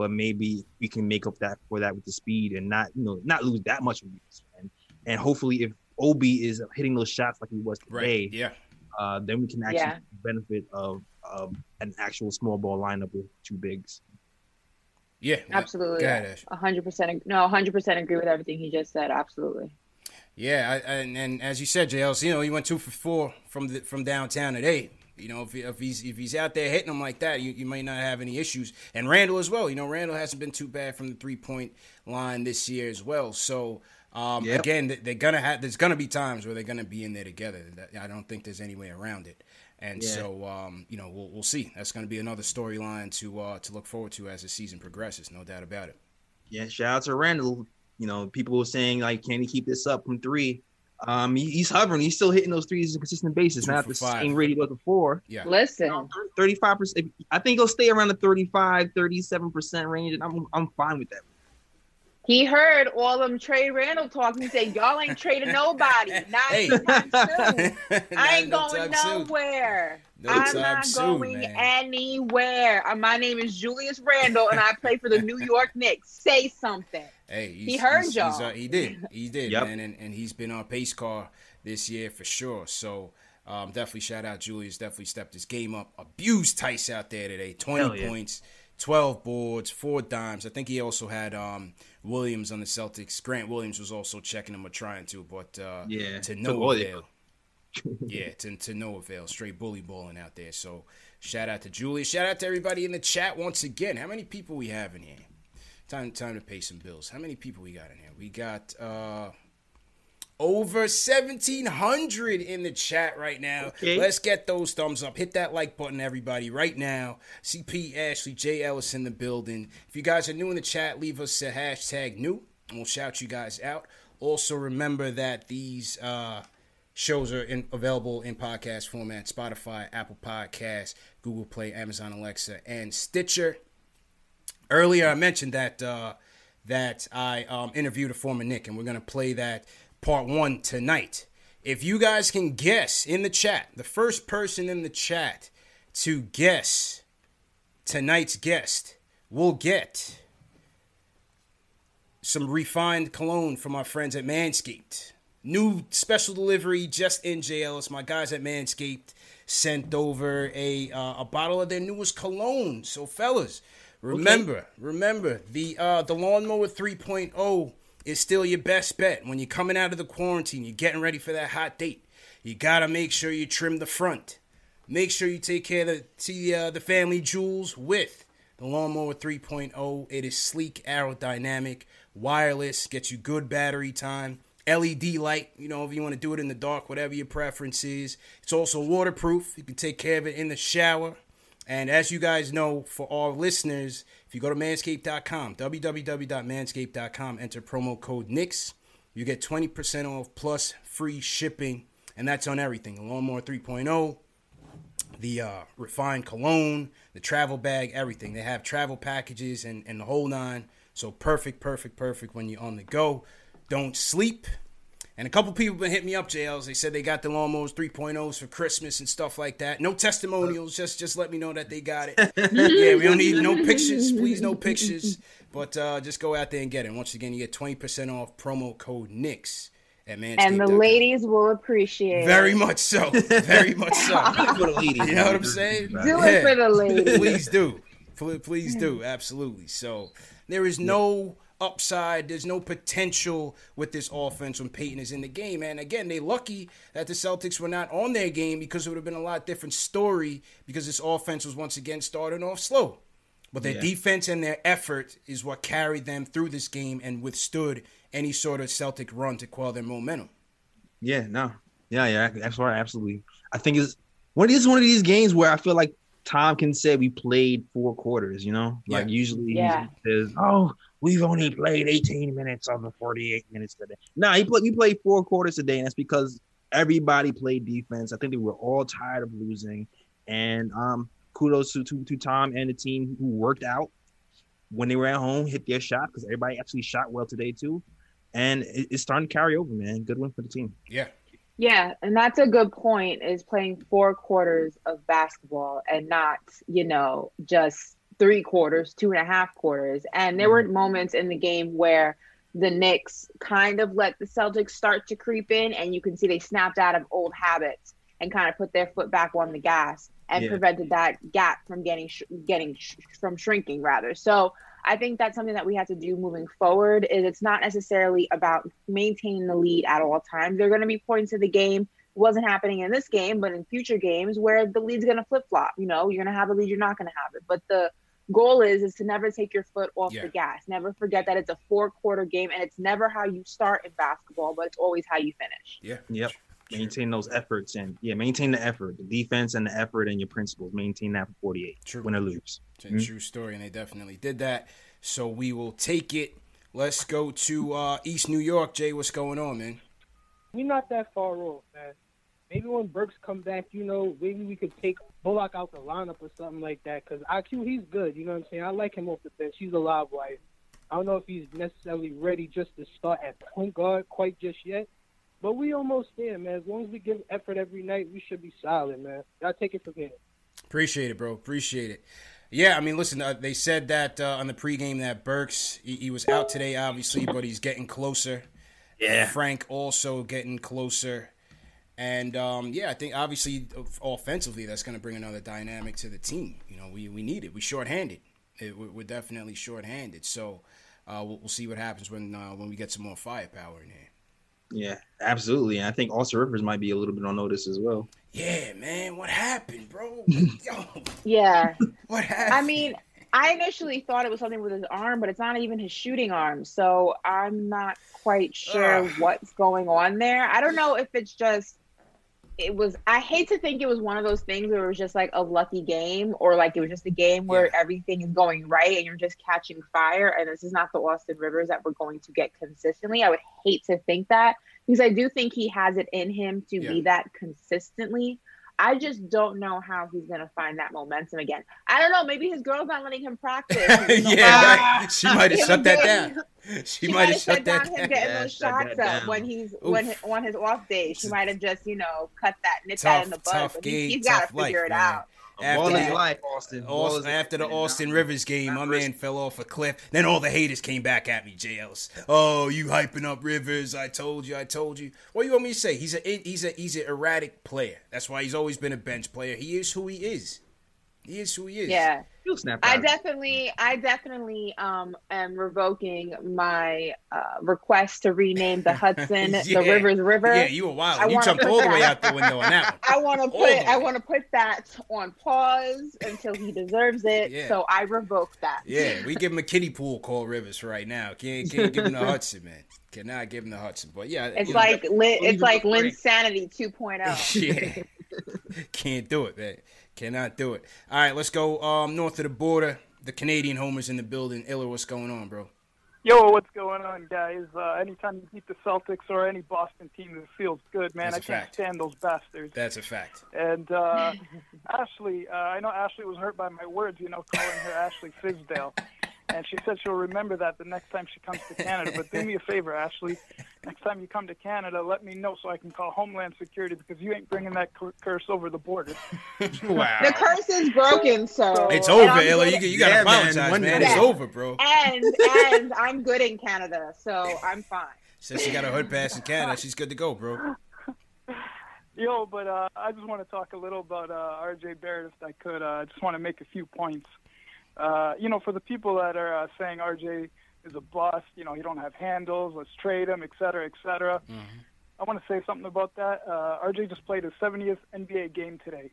but maybe we can make up for that with the speed and not lose that much of it. And hopefully, if Obi is hitting those shots like he was today, then we can actually benefit of an actual small ball lineup with two bigs. Yeah, absolutely. 100%. No, 100% agree with everything he just said. Absolutely. Yeah, and as you said, JLs, he went 2 for 4 from downtown today. If he's out there hitting them like that, you might not have any issues. And Randall as well. Randall hasn't been too bad from the 3-point line this year as well. So again, there's gonna be times where they're gonna be in there together. I don't think there's any way around it. And so we'll see. That's gonna be another storyline to look forward to as the season progresses. No doubt about it. Yeah, shout out to Randall. People were saying like, can he keep this up from 3? He's hovering. He's still hitting those threes on a consistent basis. Not the same rate he was before. Yeah. Listen, 35%. I think he'll stay around the 35, 37% range, and I'm fine with that. He heard all them trade Randall talking. He said, "Y'all ain't trading nobody. Not anytime soon. I ain't going nowhere. I'm not going anywhere. My name is Julius Randle, and I play for the New York Knicks. Say something." Hey, he heard y'all. He did, yep. Man, and he's been on pace car this year for sure. So definitely shout out Julius. Definitely stepped his game up. Abused Tice out there today. 20 points, 12 boards, 4 dimes. I think he also had Williams on the Celtics. Grant Williams was also checking him or trying to, but to no avail. To no avail. Straight bully balling out there. So shout out to Julius. Shout out to everybody in the chat once again. How many people we have in here? Time to pay some bills. How many people we got in here? We got over 1,700 in the chat right now. Okay. Let's get those thumbs up. Hit that like button, everybody, right now. CP, Ashley, J. Ellis in the building. If you guys are new in the chat, leave us a hashtag new, and we'll shout you guys out. Also, remember that these shows are available in podcast format: Spotify, Apple Podcasts, Google Play, Amazon Alexa, and Stitcher. Earlier, I mentioned that I interviewed a former Knick, and we're going to play that part 1 tonight. If you guys can guess in the chat, the first person in the chat to guess tonight's guest will get some refined cologne from our friends at Manscaped. New special delivery just in, J. Ellis. My guys at Manscaped sent over a bottle of their newest cologne. So, fellas, remember, the Lawnmower 3.0 is still your best bet. When you're coming out of the quarantine, you're getting ready for that hot date. You got to make sure you trim the front. Make sure you take care of the family jewels with the Lawnmower 3.0. It is sleek, aerodynamic, wireless, gets you good battery time. LED light, if you want to do it in the dark, whatever your preference is. It's also waterproof. You can take care of it in the shower. And as you guys know, for our listeners, if you go to manscaped.com, www.manscaped.com, enter promo code NICKS, you get 20% off plus free shipping. And that's on everything. The Lawnmower 3.0, the refined cologne, the travel bag, everything. They have travel packages and the whole 9. So perfect when you're on the go. Don't sleep. And a couple people been hitting me up, JLs. They said they got the Lawnmowers 3.0s for Christmas and stuff like that. No testimonials. Just let me know that they got it. Yeah, we don't need no pictures. Please, no pictures. But just go out there and get it. Once again, you get 20% off promo code NICKS at Manscaped. And the ladies will appreciate it. Very much so. Very much so. For the ladies. You know what I'm saying? Do it for the ladies. Please do. Please do. Absolutely. So there is no upside. There's no potential with this offense when Peyton is in the game. And again, they're lucky that the Celtics were not on their game, because it would have been a lot different story, because this offense was once again starting off slow. But their defense and their effort is what carried them through this game and withstood any sort of Celtic run to quell their momentum. Yeah, that's right, absolutely. I think it's one of these games where I feel like Tom can say we played 4 quarters, like usually he says, we've only played 18 minutes of the 48 minutes today. We played 4 quarters today, and that's because everybody played defense. I think they were all tired of losing. And kudos to Tom and the team who worked out when they were at home, hit their shot, because everybody actually shot well today too. And it's starting to carry over, man. Good win for the team. Yeah. Yeah, and that's a good point, is playing 4 quarters of basketball and not, just 3 quarters, 2.5 quarters. And there were moments in the game where the Knicks kind of let the Celtics start to creep in, and you can see they snapped out of old habits and kind of put their foot back on the gas and prevented that gap from from shrinking rather. So I think that's something that we have to do moving forward. Is it's not necessarily about maintaining the lead at all times. There are going to be points of the game. It wasn't happening in this game, but in future games where the lead's going to flip-flop. You know, you're going to have a lead, you're not going to have it. But the goal is to never take your foot off the gas. Never forget that it's a 4-quarter game, and it's never how you start in basketball, but it's always how you finish. Yeah. Yep. Maintain those efforts and maintain the effort, the defense and the effort and your principles. Maintain that for 48. True. Win or lose. It's a true story, and they definitely did that. So we will take it. Let's go to East New York. Jay, what's going on, man? We're not that far off, man. Maybe when Burks come back, you know, maybe we could take Bullock out the lineup or something like that. Because IQ, he's good. You know what I'm saying? I like him off the bench. He's a live wire. I don't know if he's necessarily ready just to start at point guard quite just yet. But we almost there, man. As long as we give effort every night, we should be solid, man. Y'all take it from here. Appreciate it, bro. Appreciate it. Yeah, I mean, listen, they said that on the pregame that Burks, he was out today, obviously, but he's getting closer. Yeah. Frank also getting closer. And, I think, obviously, offensively, that's going to bring another dynamic to the team. You know, we need it. We're shorthanded. We're definitely shorthanded. So we'll see what happens when we get some more firepower in here. Yeah, absolutely. And I think Austin Rivers might be a little bit on notice as well. Yeah, man. What happened, bro? Yeah. What happened? I mean, I initially thought it was something with his arm, but it's not even his shooting arm. So I'm not quite sure what's going on there. I don't know if it's just I hate to think it was one of those things where it was just like a lucky game, or like it was just a game where everything is going right and you're just catching fire. And this is not the Austin Rivers that we're going to get consistently. I would hate to think that, because I do think he has it in him to be that consistently. I just don't know how he's going to find that momentum again. I don't know. Maybe his girl's not letting him practice. Right. She might have shut that down. She might have shut that down. Him getting those shots up when he's on his off day. She might have just, cut that, nip that in the bud. Tough But game, he's got to figure it out. After the Austin Rivers game, my man fell off a cliff. Then all the haters came back at me, Jay Ellis. Oh, you hyping up Rivers. I told you. What do you want me to say? He's an erratic player. That's why he's always been a bench player. He is who he is. Yeah. I definitely am revoking my request to rename the Hudson the Rivers River. Yeah, you were wild. You jumped all the way out the window on that one. I want to put that on pause until he deserves it. Yeah. So I revoke that. Yeah, we give him a kiddie pool called Rivers right now. Can't give him the Hudson, man. Cannot give him the Hudson. But yeah, it's like Linsanity 2.0. Yeah. Can't do it, man. Cannot do it. All right, let's go north of the border. The Canadian homers in the building. Iller, what's going on, bro? Yo, what's going on, guys? Anytime you beat the Celtics or any Boston team, it feels good, man. I can't stand those bastards. That's a fact. And Ashley, I know Ashley was hurt by my words, calling her Ashley Fizdale. And she said she'll remember that the next time she comes to Canada. But do me a favor, Ashley. Next time you come to Canada, let me know so I can call Homeland Security, because you ain't bringing that curse over the border. Wow. The curse is broken, so. It's over, Ella. You got to apologize, man. It's over, bro. And I'm good in Canada, so I'm fine. Since she got a hood pass in Canada, she's good to go, bro. Yo, but I just want to talk a little about R.J. Barrett, if I could. I just want to make a few points. For the people that are saying RJ is a bust, he don't have handles, let's trade him, et cetera, et cetera. Mm-hmm. I want to say something about that. RJ just played his 70th NBA game today.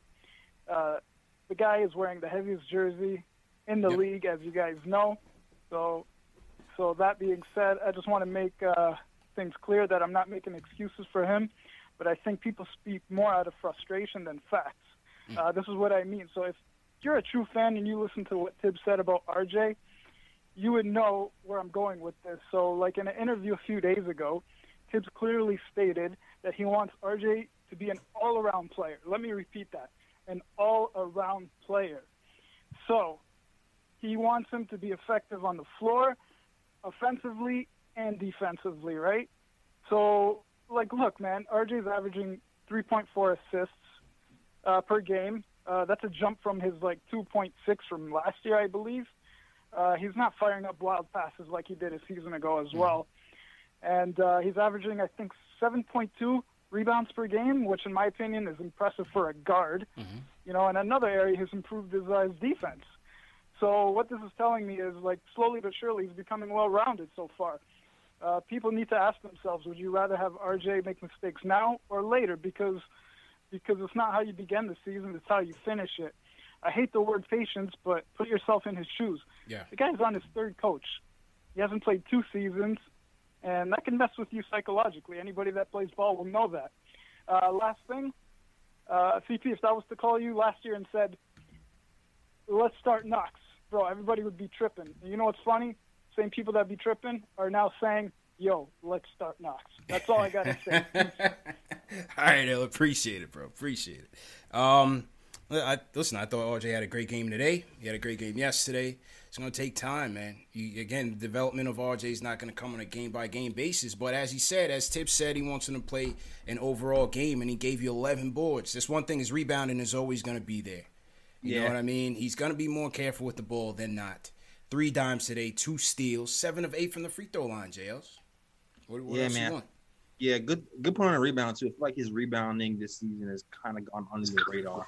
The guy is wearing the heaviest jersey in the league, as you guys know. So that being said, I just want to make things clear that I'm not making excuses for him, but I think people speak more out of frustration than facts. This is what I mean. So if you're a true fan and you listen to what Tibbs said about RJ, you would know where I'm going with this. So, like in an interview a few days ago, Tibbs clearly stated that he wants RJ to be an all-around player. Let me repeat that, an all-around player. So, he wants him to be effective on the floor, offensively and defensively, right? So, look, man, RJ's averaging 3.4 assists per game. That's a jump from his 2.6 from last year, I believe. He's not firing up wild passes like he did a season ago as well. And he's averaging, I think, 7.2 rebounds per game, which in my opinion is impressive for a guard. You know, and another area he's improved is his defense. So what this is telling me is, slowly but surely, he's becoming well-rounded so far. People need to ask themselves, would you rather have RJ make mistakes now or later? Because it's not how you begin the season, it's how you finish it. I hate the word patience, but put yourself in his shoes. Yeah. The guy's on his third coach. He hasn't played 2 seasons, and that can mess with you psychologically. Anybody that plays ball will know that. Last thing, CP, if I was to call you last year and said, let's start Knox, bro, everybody would be tripping. And you know what's funny? Same people that be tripping are now saying, yo, let's start Knox. That's all I got to say. All right, I appreciate it, bro. Appreciate it. I thought RJ had a great game today. He had a great game yesterday. It's going to take time, man. Again, the development of RJ is not going to come on a game-by-game basis. But as he said, as Tip said, he wants him to play an overall game, and he gave you 11 boards. This one thing is rebounding is always going to be there. You know what I mean? He's going to be more careful with the ball than not. 3 dimes today, 2 steals, 7 of 8 from the free throw line, JLs. What else man. you want? Yeah, good point on the rebound, too. I feel like his rebounding this season has kind of gone under the radar.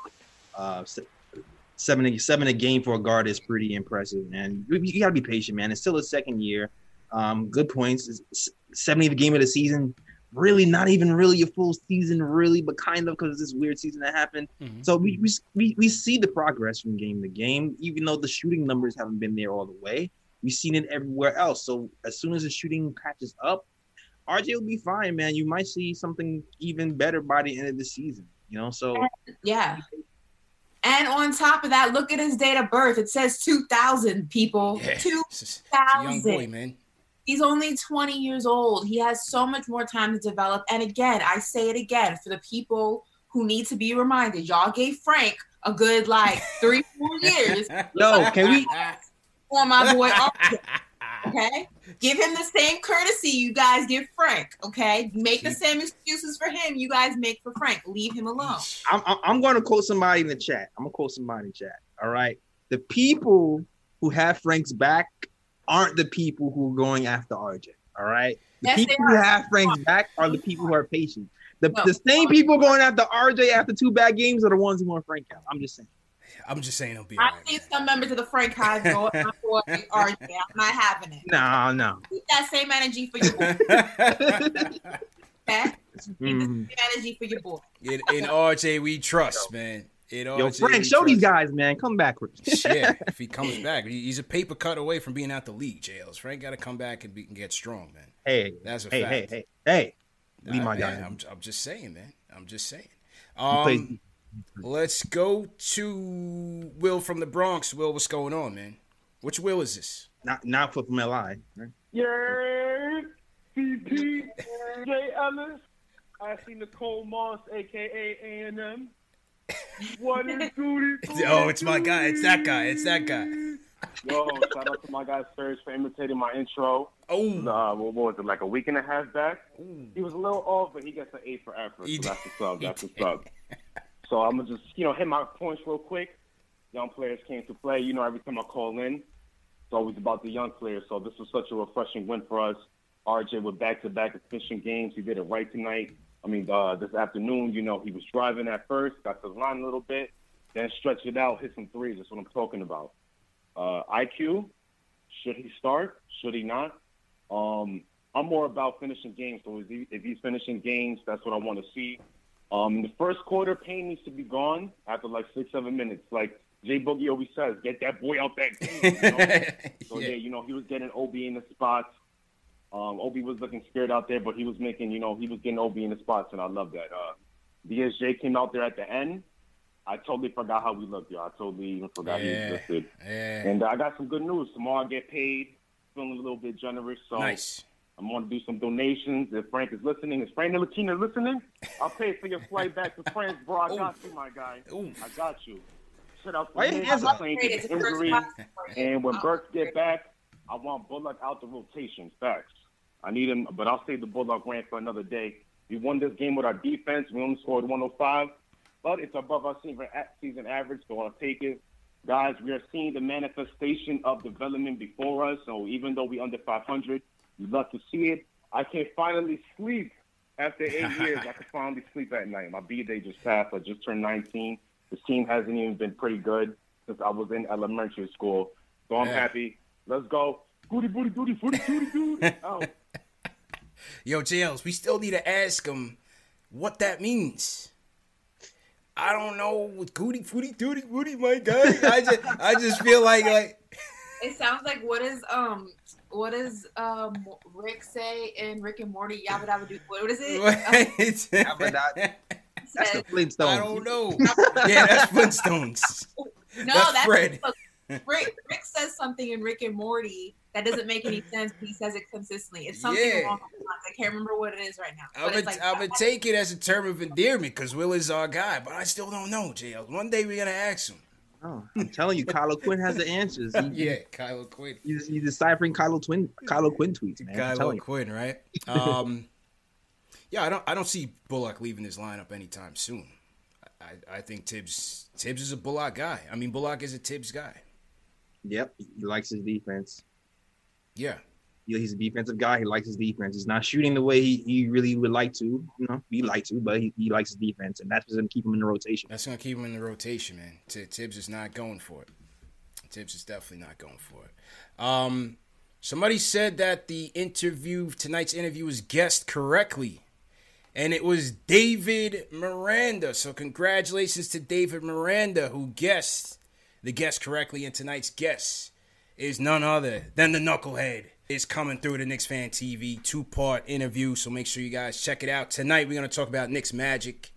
7 a game for a guard is pretty impressive, man. You got to be patient, man. It's still his second year. Good points. 70th game of the season. Really, not even really a full season, really, but kind of because of this weird season that happened. So we see the progress from game to game, even though the shooting numbers haven't been there all the way. We've seen it everywhere else. So as soon as the shooting catches up, RJ will be fine, man. You might see something even better by the end of the season, you know? So yeah. And on top of that, look at his date of birth. It says 2000, people. Yeah. 2000. Young boy, man. He's only 20 years old. He has so much more time to develop. And again, I say it again, for the people who need to be reminded, y'all gave Frank a good 3-4 years. Yo, can we for my boy RJ, okay? Give him the same courtesy you guys give Frank, okay? Make the same excuses for him you guys make for Frank. Leave him alone. I'm going to quote somebody in the chat. All right. The people who have Frank's back aren't the people who are going after RJ. All right. The people who have Frank's back are the people who are patient. The same people going after RJ after 2 bad games are the ones who want Frank out. I'm just saying he'll be all right. I've seen some members of the Frank Hive go my boy RJ. I'm not having it. No. Keep that same energy for your boy. Okay? Keep the same energy for your boy. In RJ, we trust, man. Yo, Frank, show these guys, man. Come back. Yeah, if he comes back. He's a paper cut away from being out the league, JLs. Frank got to come back and get strong, man. Hey. That's a fact. Hey. Leave my guy. I'm just saying, man. I'm just saying. Let's go to Will from the Bronx. Will, what's going on, man? Which Will is this? Not from LI. Right? Yeah, CP, Jay Ellis. I see Nicole Moss, a.k.a. A&M. What is Duty? Oh, it's my guy. It's that guy. Yo, shout out to my guy Serge for imitating my intro. Oh. What was it, a week and a half back? Ooh. He was a little off, but he gets an A for effort. So that's what's up. So I'm going to just, hit my points real quick. Young players came to play. Every time I call in, it's always about the young players. So this was such a refreshing win for us. RJ with back-to-back efficient games. He did it right tonight. This afternoon, he was driving at first, got to the line a little bit, then stretched it out, hit some threes. That's what I'm talking about. IQ, should he start? Should he not? I'm more about finishing games. So if he's finishing games, that's what I want to see. In the first quarter, Payne needs to be gone after 6-7 minutes. Like Jay Boogie always says, get that boy out that game. So he was getting Obi in the spots. Obi was looking scared out there, but he was making, he was getting Obi in the spots, and I love that. DSJ came out there at the end. I totally forgot how we looked, yo. I totally even forgot he existed. Yeah. And I got some good news. Tomorrow I get paid, feeling a little bit generous. So nice. I'm going to do some donations. If Frank is listening, is Frank and Latina listening? I'll pay for your flight back to France, bro. I got you, my guy. I got you. Shout out to him. Playing his injury. And when Burks get back, I want Bullock out the rotation. Facts. I need him, but I'll save the Bullock rant for another day. We won this game with our defense. We only scored 105. but it's above our season average, so I'll take it. Guys, we are seeing the manifestation of development before us, so even though we're under 500, we'd love to see it. I can finally sleep. After 8 years, I can finally sleep at night. My B-day just passed. I just turned 19. This team hasn't even been pretty good since I was in elementary school, so I'm happy. Let's go. Goody, booty, booty, booty, booty, booty. Oh. Yo, JLs, we still need to ask him what that means. I don't know what goody, booty, booty, booty, my guy. I just feel like it sounds like what does Rick say in Rick and Morty? Yabba dabba doo. What is it? That's the Flintstones. I don't know. Yeah, that's Flintstones. No, that's Fred. Rick says something in Rick and Morty that doesn't make any sense, but he says it consistently. It's something along those lines. I can't remember what it is right now. I'm going to take it as a term of endearment because Will is our guy, but I still don't know, JL. One day we're going to ask him. Oh, I'm telling you, Kylo Quinn has the answers. Kylo Quinn. He's deciphering Kylo Quinn tweets, man. Kylo Quinn, right? Yeah, I don't see Bullock leaving this lineup anytime soon. I think Tibbs is a Bullock guy. I mean, Bullock is a Tibbs guy. Yep, he likes his defense. Yeah. He's a defensive guy. He likes his defense. He's not shooting the way he really would like to. But he likes his defense, and that's going to keep him in the rotation. That's going to keep him in the rotation, man. Tibbs is not going for it. Tibbs is definitely not going for it. Somebody said that tonight's interview was guessed correctly, and it was David Miranda. So congratulations to David Miranda, who guessed the guess correctly, and tonight's guess is none other than the Knucklehead. Is coming through the Knicks Fan TV 2-part interview, so make sure you guys check it out. Tonight we're going to talk about Knicks Magic,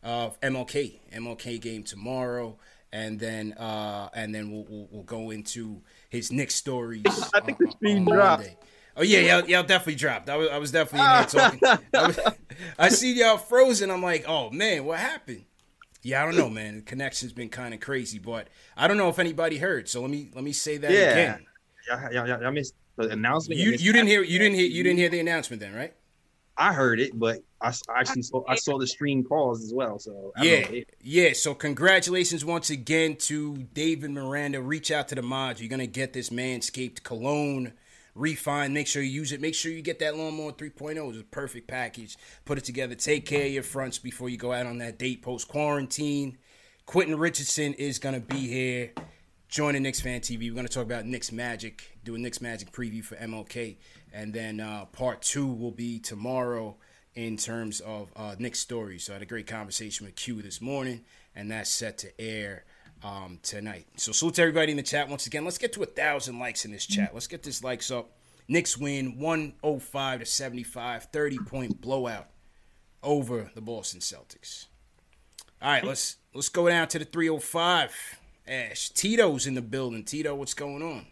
MLK game tomorrow, and then we'll go into his Knicks stories. I think the stream dropped. Oh yeah, y'all definitely dropped. I was definitely in there talking. I see y'all frozen. I'm like, oh man, what happened? Yeah, I don't know, man. The connection's been kind of crazy, but I don't know if anybody heard. So let me say that again. Yeah, missed the announcement. You didn't hear the announcement then, right? I heard it, but I saw the stream pause as well. So yeah. So congratulations once again to David Miranda. Reach out to the mods. You're gonna get this Manscaped cologne refine. Make sure you use it. Make sure you get that Lawnmower 3.0. It's a perfect package. Put it together. Take care of your fronts before you go out on that date post-quarantine. Quentin Richardson is going to be here joining Knicks Fan TV. We're going to talk about Knicks Magic, do a Knicks Magic preview for MLK. And then part 2 will be tomorrow in terms of Knicks stories. So I had a great conversation with Q this morning, and that's set to air tonight. So salute to everybody in the chat once again. Let's get to 1,000 likes in this chat. Let's get this likes up. Knicks win 105-75, 30-point blowout over the Boston Celtics. All right, let's go down to the 305. Ash, Tito's in the building. Tito, what's going on?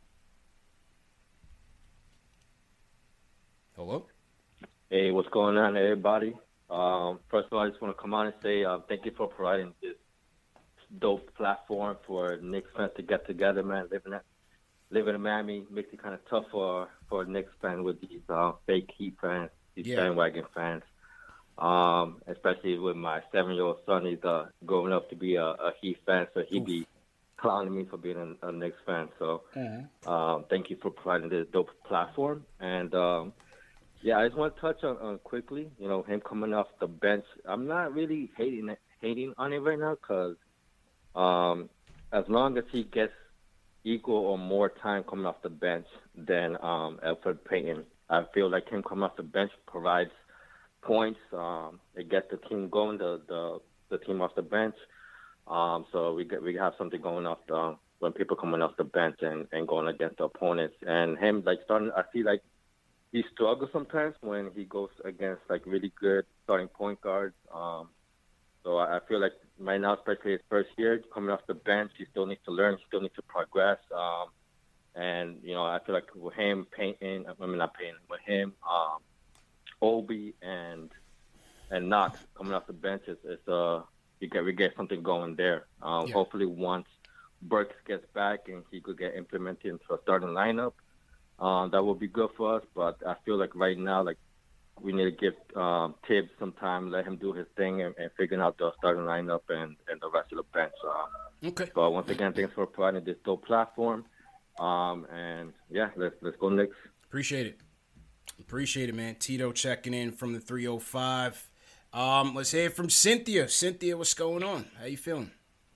Hello? Hey, what's going on, everybody? First of all, I just want to come on and say thank you for providing this dope platform for Knicks fans to get together, man. Living in Miami makes it kind of tough for Knicks fans with these fake Heat fans, these bandwagon fans. Especially with my 7-year-old son, he's growing up to be a Heat fan, so he'd be clowning me for being a Knicks fan. So thank you for providing this dope platform. And I just want to touch on quickly, him coming off the bench. I'm not really hating on it right now because as long as he gets equal or more time coming off the bench than Elfrid Payton, I feel like him coming off the bench provides points. It gets the team going, the team off the bench. So we have something going off when people coming off the bench and going against the opponents. And him starting, I see he struggles sometimes when he goes against really good starting point guards. So I feel like right now, especially his first year, coming off the bench, he still needs to learn, he still needs to progress. And I feel like with him, with him, Obi and Knox coming off the bench, we get something going there. Hopefully, once Burks gets back and he could get implemented into a starting lineup, that will be good for us. But I feel like right now, we need to give Tibbs some time, let him do his thing, and figuring out the starting lineup and the rest of the bench. Okay. But once again, thanks for providing this dope platform. And yeah, let's go Knicks. Appreciate it, man. Tito checking in from the 305. Let's hear it from Cynthia. Cynthia, what's going on? How you feeling?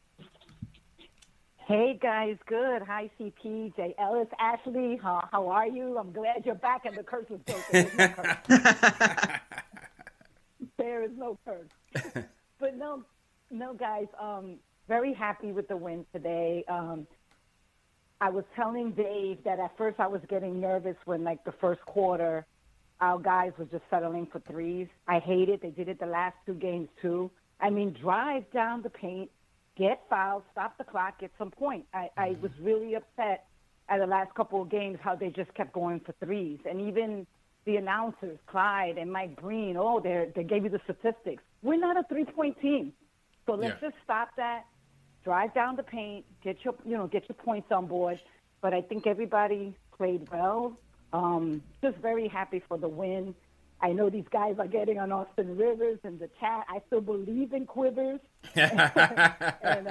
Hey, guys. Good. Hi, CP, Jay Ellis, Ashley. How are you? I'm glad you're back and the curse is broken. There's no curse. There is no curse. But no, guys. Very happy with the win today. I was telling Dave that at first I was getting nervous when, like, the first quarter, our guys were just settling for threes. I hate it. They did it the last 2 games, too. I mean, drive down the paint, get fouled, stop the clock, get some point. I was really upset at the last couple of games how they just kept going for threes. And even the announcers, Clyde and Mike Breen, they gave you the statistics. We're not a three-point team. So let's just stop that. Drive down the paint, get your points on board. But I think everybody played well. Just very happy for the win. I know these guys are getting on Austin Rivers in the chat. I still believe in Quivers. And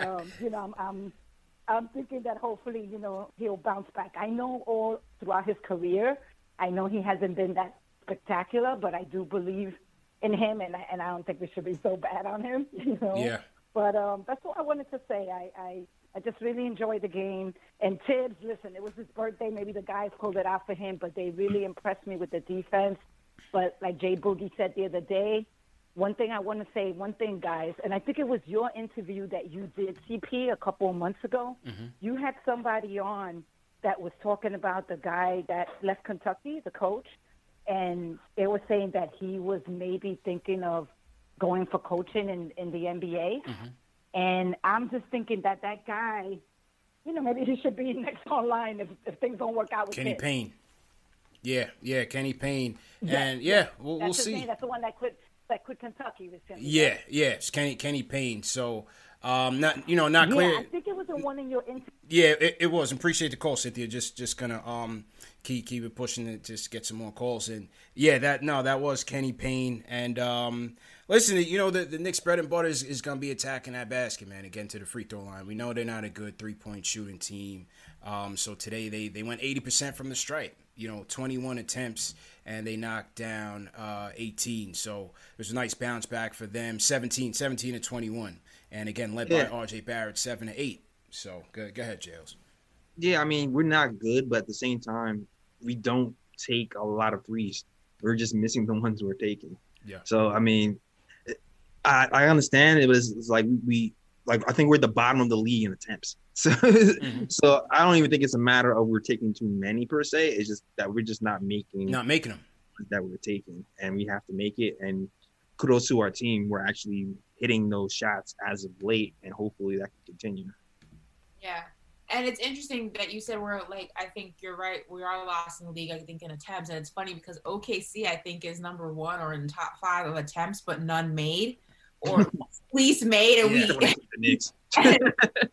I'm thinking that hopefully, he'll bounce back. I know all throughout his career, I know he hasn't been that spectacular, but I do believe in him, and I don't think we should be so bad on him, Yeah. But that's all I wanted to say. I just really enjoyed the game. And Tibbs, listen, it was his birthday. Maybe the guys pulled it out for him, but they really impressed me with the defense. But like Jay Boogie said the other day, one thing, guys, and I think it was your interview that you did, CP, a couple of months ago. Mm-hmm. You had somebody on that was talking about the guy that left Kentucky, the coach, and they were saying that he was maybe thinking of going for coaching in the NBA. Mm-hmm. And I'm just thinking that guy, maybe he should be next online if things don't work out with Kenny him. Payne. Yeah, Kenny Payne. And we'll see. Name. That's the one that quit Kentucky. Yeah, it's Kenny Payne. So not clear. I think it was the one in your interview. Yeah, it was. Appreciate the call, Cynthia. Just gonna keep it pushing it, just get some more calls in. Yeah, that was Kenny Payne. And listen, the Knicks' bread and butter is gonna be attacking that basket, man. Again, to the free throw line. We know they're not a good 3-point shooting team. So today they went 80% from the stripe. 21 attempts, and they knocked down 18. So it was a nice bounce back for them. 17 to 21. And again, led by RJ Barrett, 7 to 8. So go ahead, Jails. Yeah, I mean, we're not good, but at the same time, we don't take a lot of threes. We're just missing the ones we're taking. Yeah. So, I mean, I understand it's like I think we're at the bottom of the league in attempts. So, So I don't even think it's a matter of we're taking too many per se. It's just that we're just not making them that we're taking, and we have to make it. And kudos to our team. We're actually hitting those shots as of late, and hopefully that can continue. Yeah. And it's interesting that you said I think you're right. We are last in the league, I think, in attempts. And it's funny because OKC, I think, is number 1 or in the top 5 of attempts, but none made or least made. And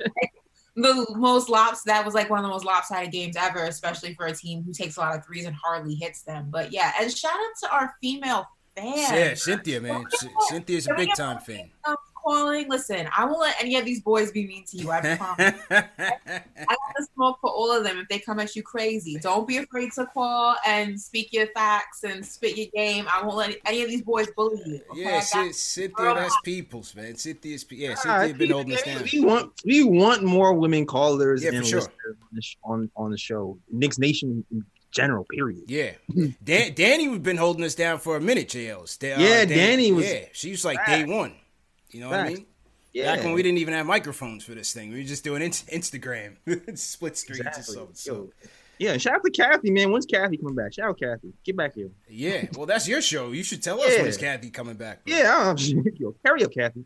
the most that was like one of the most lopsided games ever, especially for a team who takes a lot of threes and hardly hits them. But yeah, and shout out to our female fans. Yeah, Cynthia, man. Cynthia's a big time fan. Calling. Listen, I won't let any of these boys be mean to you. I promise. I want to smoke for all of them if they come at you crazy. Don't be afraid to call and speak your facts and spit your game. I won't let any of these boys bully you. Okay? Yeah, Cynthia, that's people's, man. Cynthia's been holding us down. We want more women callers and listeners on the show. Knicks Nation in general, period. Yeah. Danny was been holding us down for a minute, JLs. Danny was. Yeah, she was like day one. You know what I mean? Yeah. Back when we didn't even have microphones for this thing. We were just doing Instagram. Split screens exactly. or so. Yeah, shout out to Kathy, man. When's Kathy coming back? Shout out Kathy. Get back here. Yeah, well, that's your show. You should tell us when is Kathy coming back. Bro. Yeah, hurry up, Kathy.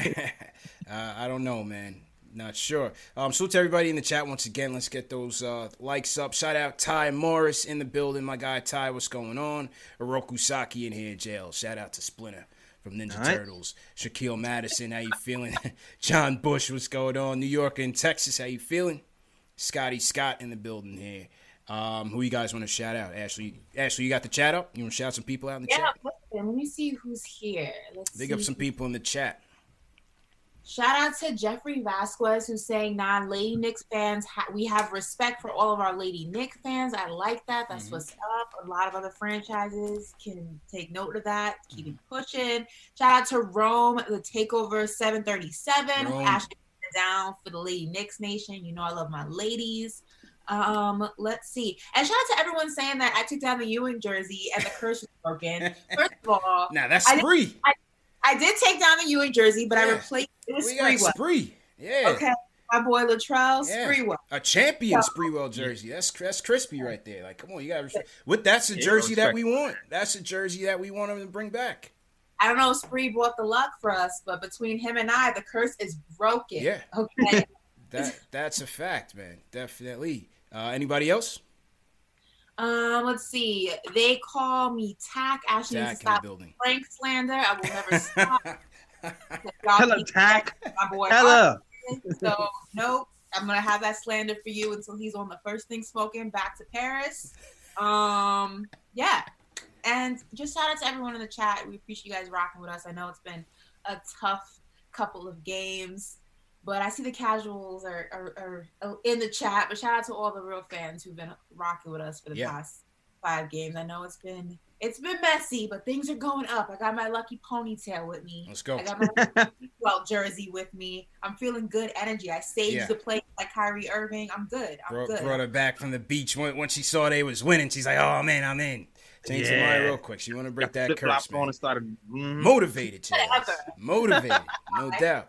I don't know, man. Not sure. Salute to everybody in the chat once again. Let's get those likes up. Shout out Ty Morris in the building. My guy Ty, what's going on? Oroku Saki in here in jail. Shout out to Splinter from Ninja Turtles. Shaquille Madison, how you feeling? John Bush, what's going on? New York and Texas, how you feeling? Scotty Scott in the building here. Who you guys want to shout out? Ashley, you got the chat up? You want to shout some people out in the chat? Let me see who's here. Big up some people in the chat. Shout out to Jeffrey Vasquez, who's saying, Lady Knicks fans, we have respect for all of our Lady Knicks fans. I like that. That's what's up. A lot of other franchises can take note of that. Keep it pushing. Shout out to Rome, the Takeover 737, who actually put it down for the Lady Knicks Nation. You know I love my ladies. Let's see. And shout out to everyone saying that I took down the Ewing jersey and the curse was broken. First of all, now that's Spree. I did take down the Ewing jersey, but I replaced it with Spreewell. Spree. Yeah. Okay. My boy Latrell Spreewell. A champion Spreewell jersey. That's crispy right there. Like, come on, you got that's a jersey that we want. That's a jersey that we want him to bring back. I don't know if Spree brought the luck for us, but between him and I, the curse is broken. Yeah. Okay. That's a fact, man. Definitely. Anybody else? Let's see. They call me Tack. Ashley needs to stop Frank slander. I will never stop. Hello, Tack. My boy. Hello. So nope. I'm gonna have that slander for you until he's on the first thing smoking back to Paris. Yeah. And just shout out to everyone in the chat. We appreciate you guys rocking with us. I know it's been a tough couple of games. But I see the casuals are in the chat. But shout out to all the real fans who've been rocking with us for the past 5 games. I know it's been messy, but things are going up. I got my lucky ponytail with me. Let's go. I got my jersey with me. I'm feeling good energy. I saved the play like Kyrie Irving. I'm good. I'm good. Brought her back from the beach. Once she saw they was winning, she's like, oh, man, I'm in. Change the mind real quick. She want to break that curse, man. Started, Motivated, motivated, no doubt.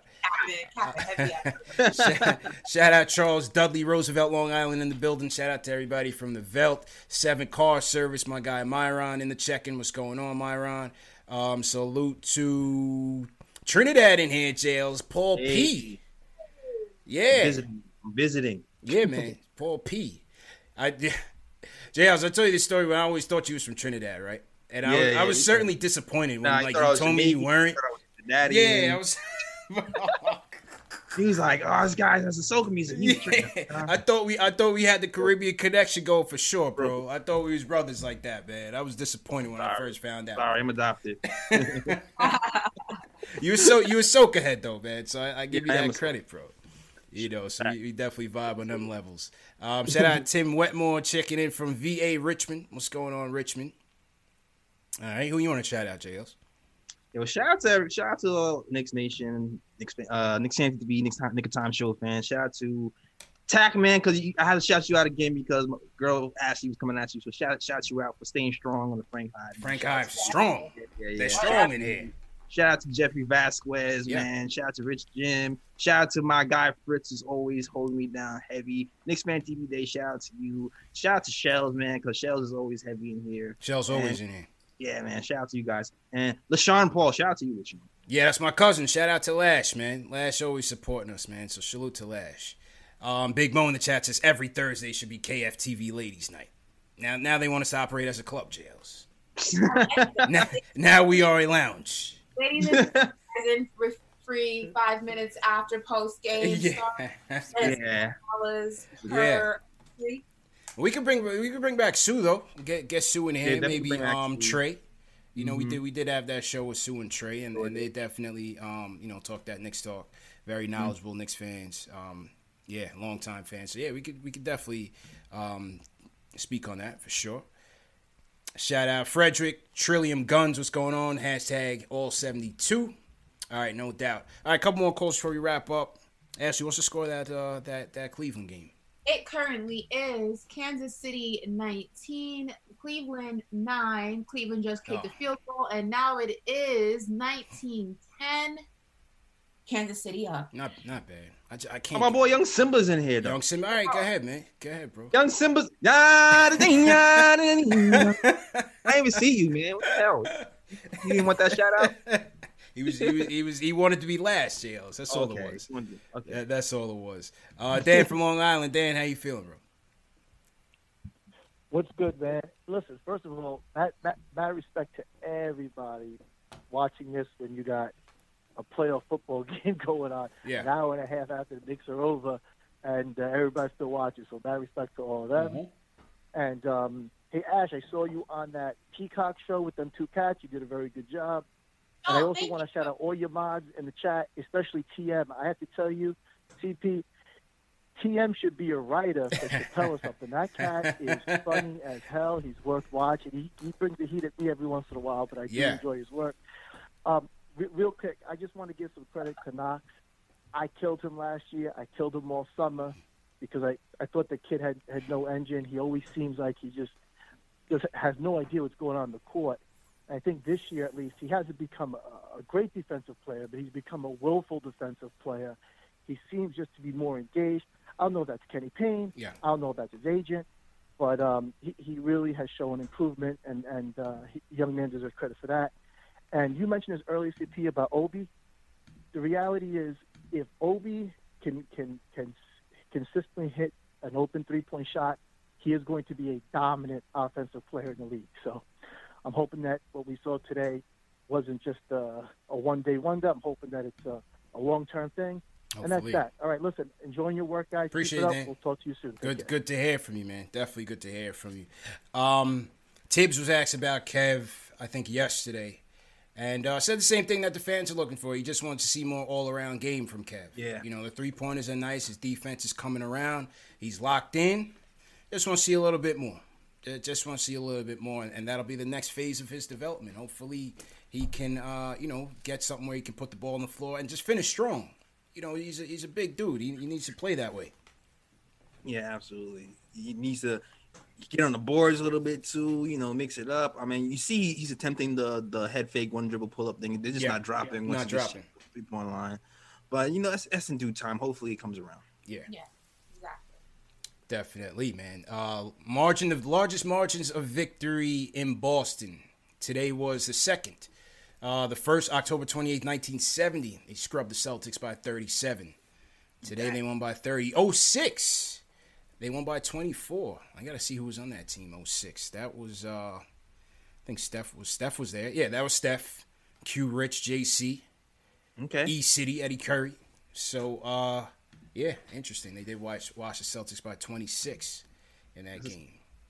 Shout out Charles Dudley, Roosevelt, Long Island in the building. Shout out to everybody from the Velt 7 car service. My guy Myron in the check-in. What's going on, Myron? Salute to Trinidad in here, Jails. Paul P. Yeah. Visiting. Yeah, man. Paul P. Jails, I'll tell you this story when I always thought you was from Trinidad, right? And I was certainly disappointed when you told me you weren't. I was he was like, "Oh, this guy has a soca music." I thought we had the Caribbean connection going for sure, bro. I thought we was brothers like that, man. I was disappointed when I first found out. Sorry, I'm adopted. You were soca head though, man. So I give you that credit, bro. You know, so we definitely vibe on them levels. Shout out Tim Wetmore checking in from VA Richmond. What's going on, Richmond? All right, who you want to shout out, JLs? Yo, shout out to Knicks Nation, Knicks Fan TV, Nick of Time Show fans. Shout out to Tack, man, because I had to shout you out again because my girl Ashley was coming at you. So shout you out for staying strong on the Frank Hive. Frank Hive strong. Yeah. They're strong in here. Shout out to Jeffrey Vasquez, man. Shout out to Rich Jim. Shout out to my guy Fritz, who's always holding me down heavy. Knicks Fan TV Day, shout out to you. Shout out to Shells, man, because Shells is always heavy in here. Shells always in here. Yeah, man. Shout out to you guys. And LaShawn Paul, shout out to you, LaShawn. Yeah, that's my cousin. Shout out to Lash, man. Lash always supporting us, man. So salute to Lash. Big Mo in the chat says every Thursday should be KFTV Ladies Night. Now they want us to operate as a club, Jails. now we are a lounge. Ladies and free 5 minutes after post game. Yeah. We can bring back Sue though. Get Sue in here. Maybe Trey. You know, we did have that show with Sue and Trey, and they definitely talk that Knicks talk. Very knowledgeable Knicks fans. Longtime fans. So yeah, we could definitely speak on that for sure. Shout out Frederick Trillium Guns. What's going on? Hashtag all 72. All right, no doubt. All right, a couple more calls before we wrap up. Ashley, what's the score of that Cleveland game? It currently is Kansas City 19, Cleveland 9. Cleveland just kicked the field goal, and now it is 19-10. Kansas City up. Not bad. I can't. My boy Young Simba's in here, though. Young Simba. All right, go ahead, man. Go ahead, bro. Young Simba's. I didn't even see you, man. What the hell? You didn't want that shout out? He wanted to be last, Jails. That's all it was. Okay. That's all it was. Dan from Long Island. Dan, how you feeling, bro? What's good, man? Listen, first of all, mad respect to everybody watching this when you got a playoff football game going on. Yeah. An hour and a half after the Knicks are over, and everybody's still watching. So mad respect to all of them. Mm-hmm. And Hey, Ash, I saw you on that Peacock show with them two cats. You did a very good job. And I also want to shout out all your mods in the chat, especially TM. I have to tell you, CP, TM should be a writer that should tell us something. That cat is funny as hell. He's worth watching. He brings the heat at me every once in a while, but I do enjoy his work. Real quick, I just want to give some credit to Knox. I killed him last year. I killed him all summer because I thought the kid had no engine. He always seems like he just has no idea what's going on in the court. I think this year, at least, he hasn't become a great defensive player, but he's become a willful defensive player. He seems just to be more engaged. I don't know if that's Kenny Payne. Yeah. I don't know if that's his agent. But he really has shown improvement, and young man deserves credit for that. And you mentioned this earlier, CP, about Obi. The reality is, if Obi can consistently hit an open three-point shot, he is going to be a dominant offensive player in the league. So I'm hoping that what we saw today wasn't just a one-day wonder. I'm hoping that it's a long-term thing. Hopefully. And that's that. All right, listen, enjoying your work, guys. Appreciate Keep it up. Dan. We'll talk to you soon. Good to hear from you, man. Definitely good to hear from you. Tibbs was asked about Kev, I think, yesterday. And said the same thing that the fans are looking for. He just wants to see more all-around game from Kev. Yeah. You know, the three-pointers are nice. His defense is coming around. He's locked in. Just want to see a little bit more. Just want to see a little bit more, and that'll be the next phase of his development. Hopefully he can, get something where he can put the ball on the floor and just finish strong. You know, he's a big dude. He needs to play that way. Yeah, absolutely. He needs to get on the boards a little bit too, mix it up. I mean, you see he's attempting the head fake, one dribble pull up thing. They're just not dropping. Not dropping. 3-point line. But, that's in due time. Hopefully it comes around. Yeah. Yeah, exactly. Definitely, man. The largest margins of victory in Boston. Today was the second. The first, October 28th, 1970, they scrubbed the Celtics by 37. Today they won by 30. 06, they won by 24. I got to see who was on that team, 06. That was, I think Steph was there. Yeah, that was Steph, Q Rich, JC, E-City, Eddie Curry. So, yeah, interesting. They did watch the Celtics by 26 in that game.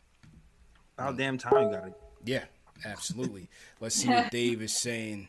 About damn time you got it. Yeah. Absolutely. Let's see what Dave is saying.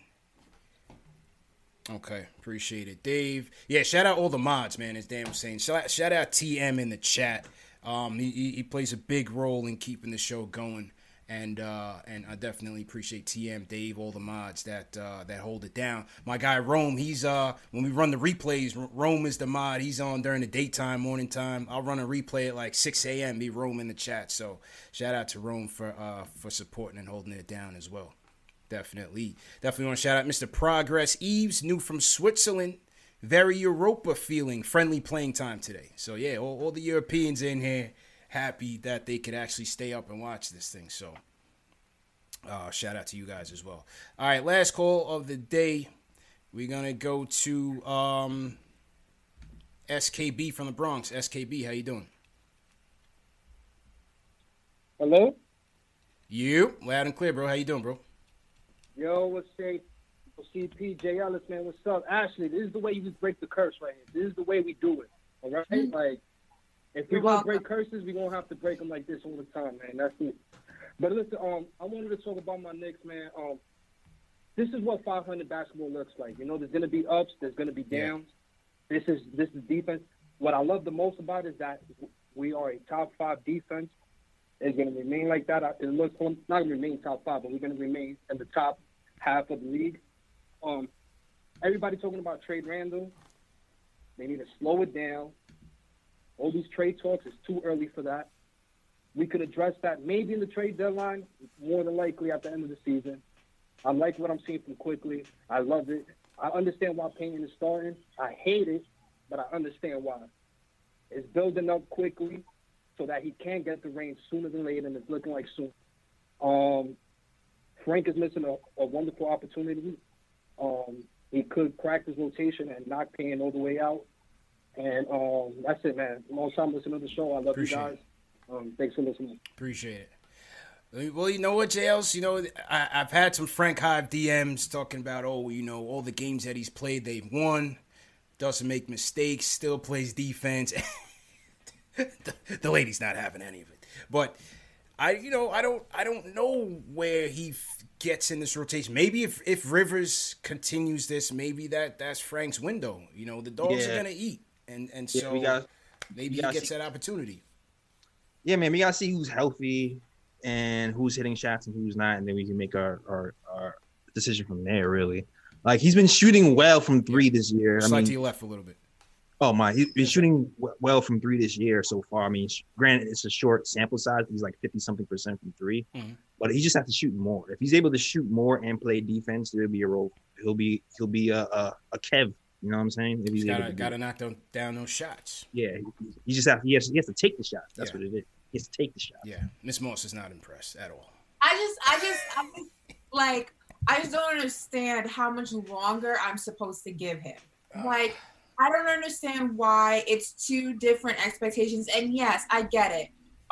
Okay, appreciate it, Dave. Yeah, shout out all the mods, man. As Dan was saying, shout out TM in the chat. He plays a big role in keeping the show going, and I definitely appreciate TM, Dave, all the mods that hold it down. My guy Rome, he's when we run the replays, Rome is the mod. He's on during the daytime, morning time. I'll run a replay at like 6 a.m. Be Rome in the chat. So shout out to Rome for supporting and holding it down as well. Definitely want to shout out Mr. Progress Eves, new from Switzerland. Very Europa feeling, friendly playing time today. So yeah, all the Europeans in here happy that they could actually stay up and watch this thing. So shout out to you guys as well. All right, last call of the day. We're going to go to SKB from the Bronx. SKB, how you doing? Hello? You, loud and clear, bro. How you doing, bro? Yo, what's up? CP, J. Ellis, man, what's up? Ashley, this is the way you just break the curse right here. This is the way we do it, all right? Like, if we're going to break curses, we're going to have to break them like this all the time, man. That's it. But listen, I wanted to talk about my Knicks, man. This is what 500 basketball looks like. There's going to be ups. There's going to be downs. Yeah. This is defense. What I love the most about it is that we are a top 5 defense. It's going to remain like that. It looks not going to remain top 5, but we're going to remain in the top half of the league. Everybody talking about trade Randall. They need to slow it down. All these trade talks, it's too early for that. We could address that maybe in the trade deadline, more than likely at the end of the season. I like what I'm seeing from Quickly. I love it. I understand why Payton is starting. I hate it, but I understand why. It's building up quickly so that he can get the reins sooner than later, and it's looking like soon. Frank is missing a wonderful opportunity. He could crack his rotation and knock Payton all the way out. And that's it, man. Long time listening to the show. I love you guys. Thanks for listening. Appreciate it. Well, you know what, JLs? I've had some Frank Hive DMs talking about, all the games that he's played, they've won. Doesn't make mistakes. Still plays defense. The lady's not having any of it. But I don't know where he gets in this rotation. Maybe if Rivers continues this, maybe that's Frank's window. You know, the dogs are gonna eat, and so maybe he gets that opportunity. Yeah, man, we gotta see who's healthy and who's hitting shots and who's not, and then we can make our decision from there. Really, like he's been shooting well from three this year. Slide to your left a little bit. Oh my, he's been shooting well from three this year so far. I mean, granted, it's a short sample size. He's like 50-something% from three, but he just has to shoot more. If he's able to shoot more and play defense, there'll be a role. He'll be a Kev. You know what I'm saying? If he's gotta knock down those shots. Yeah, he has to take the shots. That's what it is. He has to take the shot. Yeah, Miss Moss is not impressed at all. I just don't understand how much longer I'm supposed to give him. Like, I don't understand why it's two different expectations. And yes, I get it.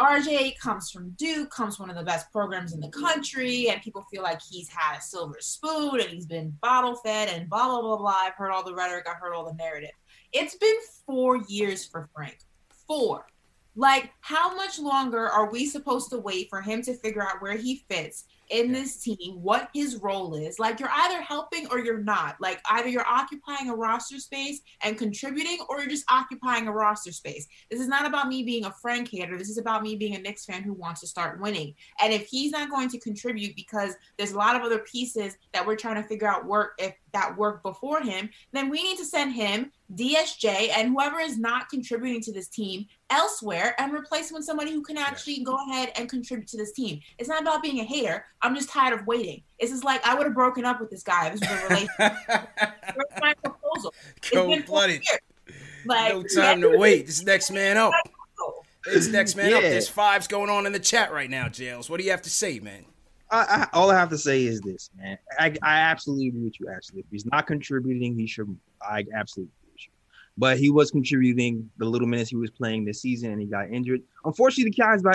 RJ comes from Duke, comes from one of the best programs in the country, and people feel like he's had a silver spoon and he's been bottle fed and blah, blah, blah, blah. I've heard all the rhetoric. I've heard all the narrative. It's been 4 years for Frank. 4. Like, how much longer are we supposed to wait for him to figure out where he fits in this team, what his role is? Like, you're either helping or you're not. Like, either you're occupying a roster space and contributing, or you're just occupying a roster space. This is not about me being a Frank hater. This is about me being a Knicks fan who wants to start winning. And if he's not going to contribute because there's a lot of other pieces that we're trying to figure out work before him, then we need to send him, DSJ, and whoever is not contributing to this team elsewhere and replace him with somebody who can actually go ahead and contribute to this team. It's not about being a hater. I'm just tired of waiting. It's just like I would have broken up with this guy if this was a relationship. Where's my proposal? Cold-blooded. Like, no time to wait. This next man up. It's next man up. There's 5s going on in the chat right now, Jails. What do you have to say, man? All I have to say is this, man. I absolutely agree with you, Ashley. If he's not contributing, he should. I absolutely agree with you. But he was contributing the little minutes he was playing this season, and he got injured. Unfortunately,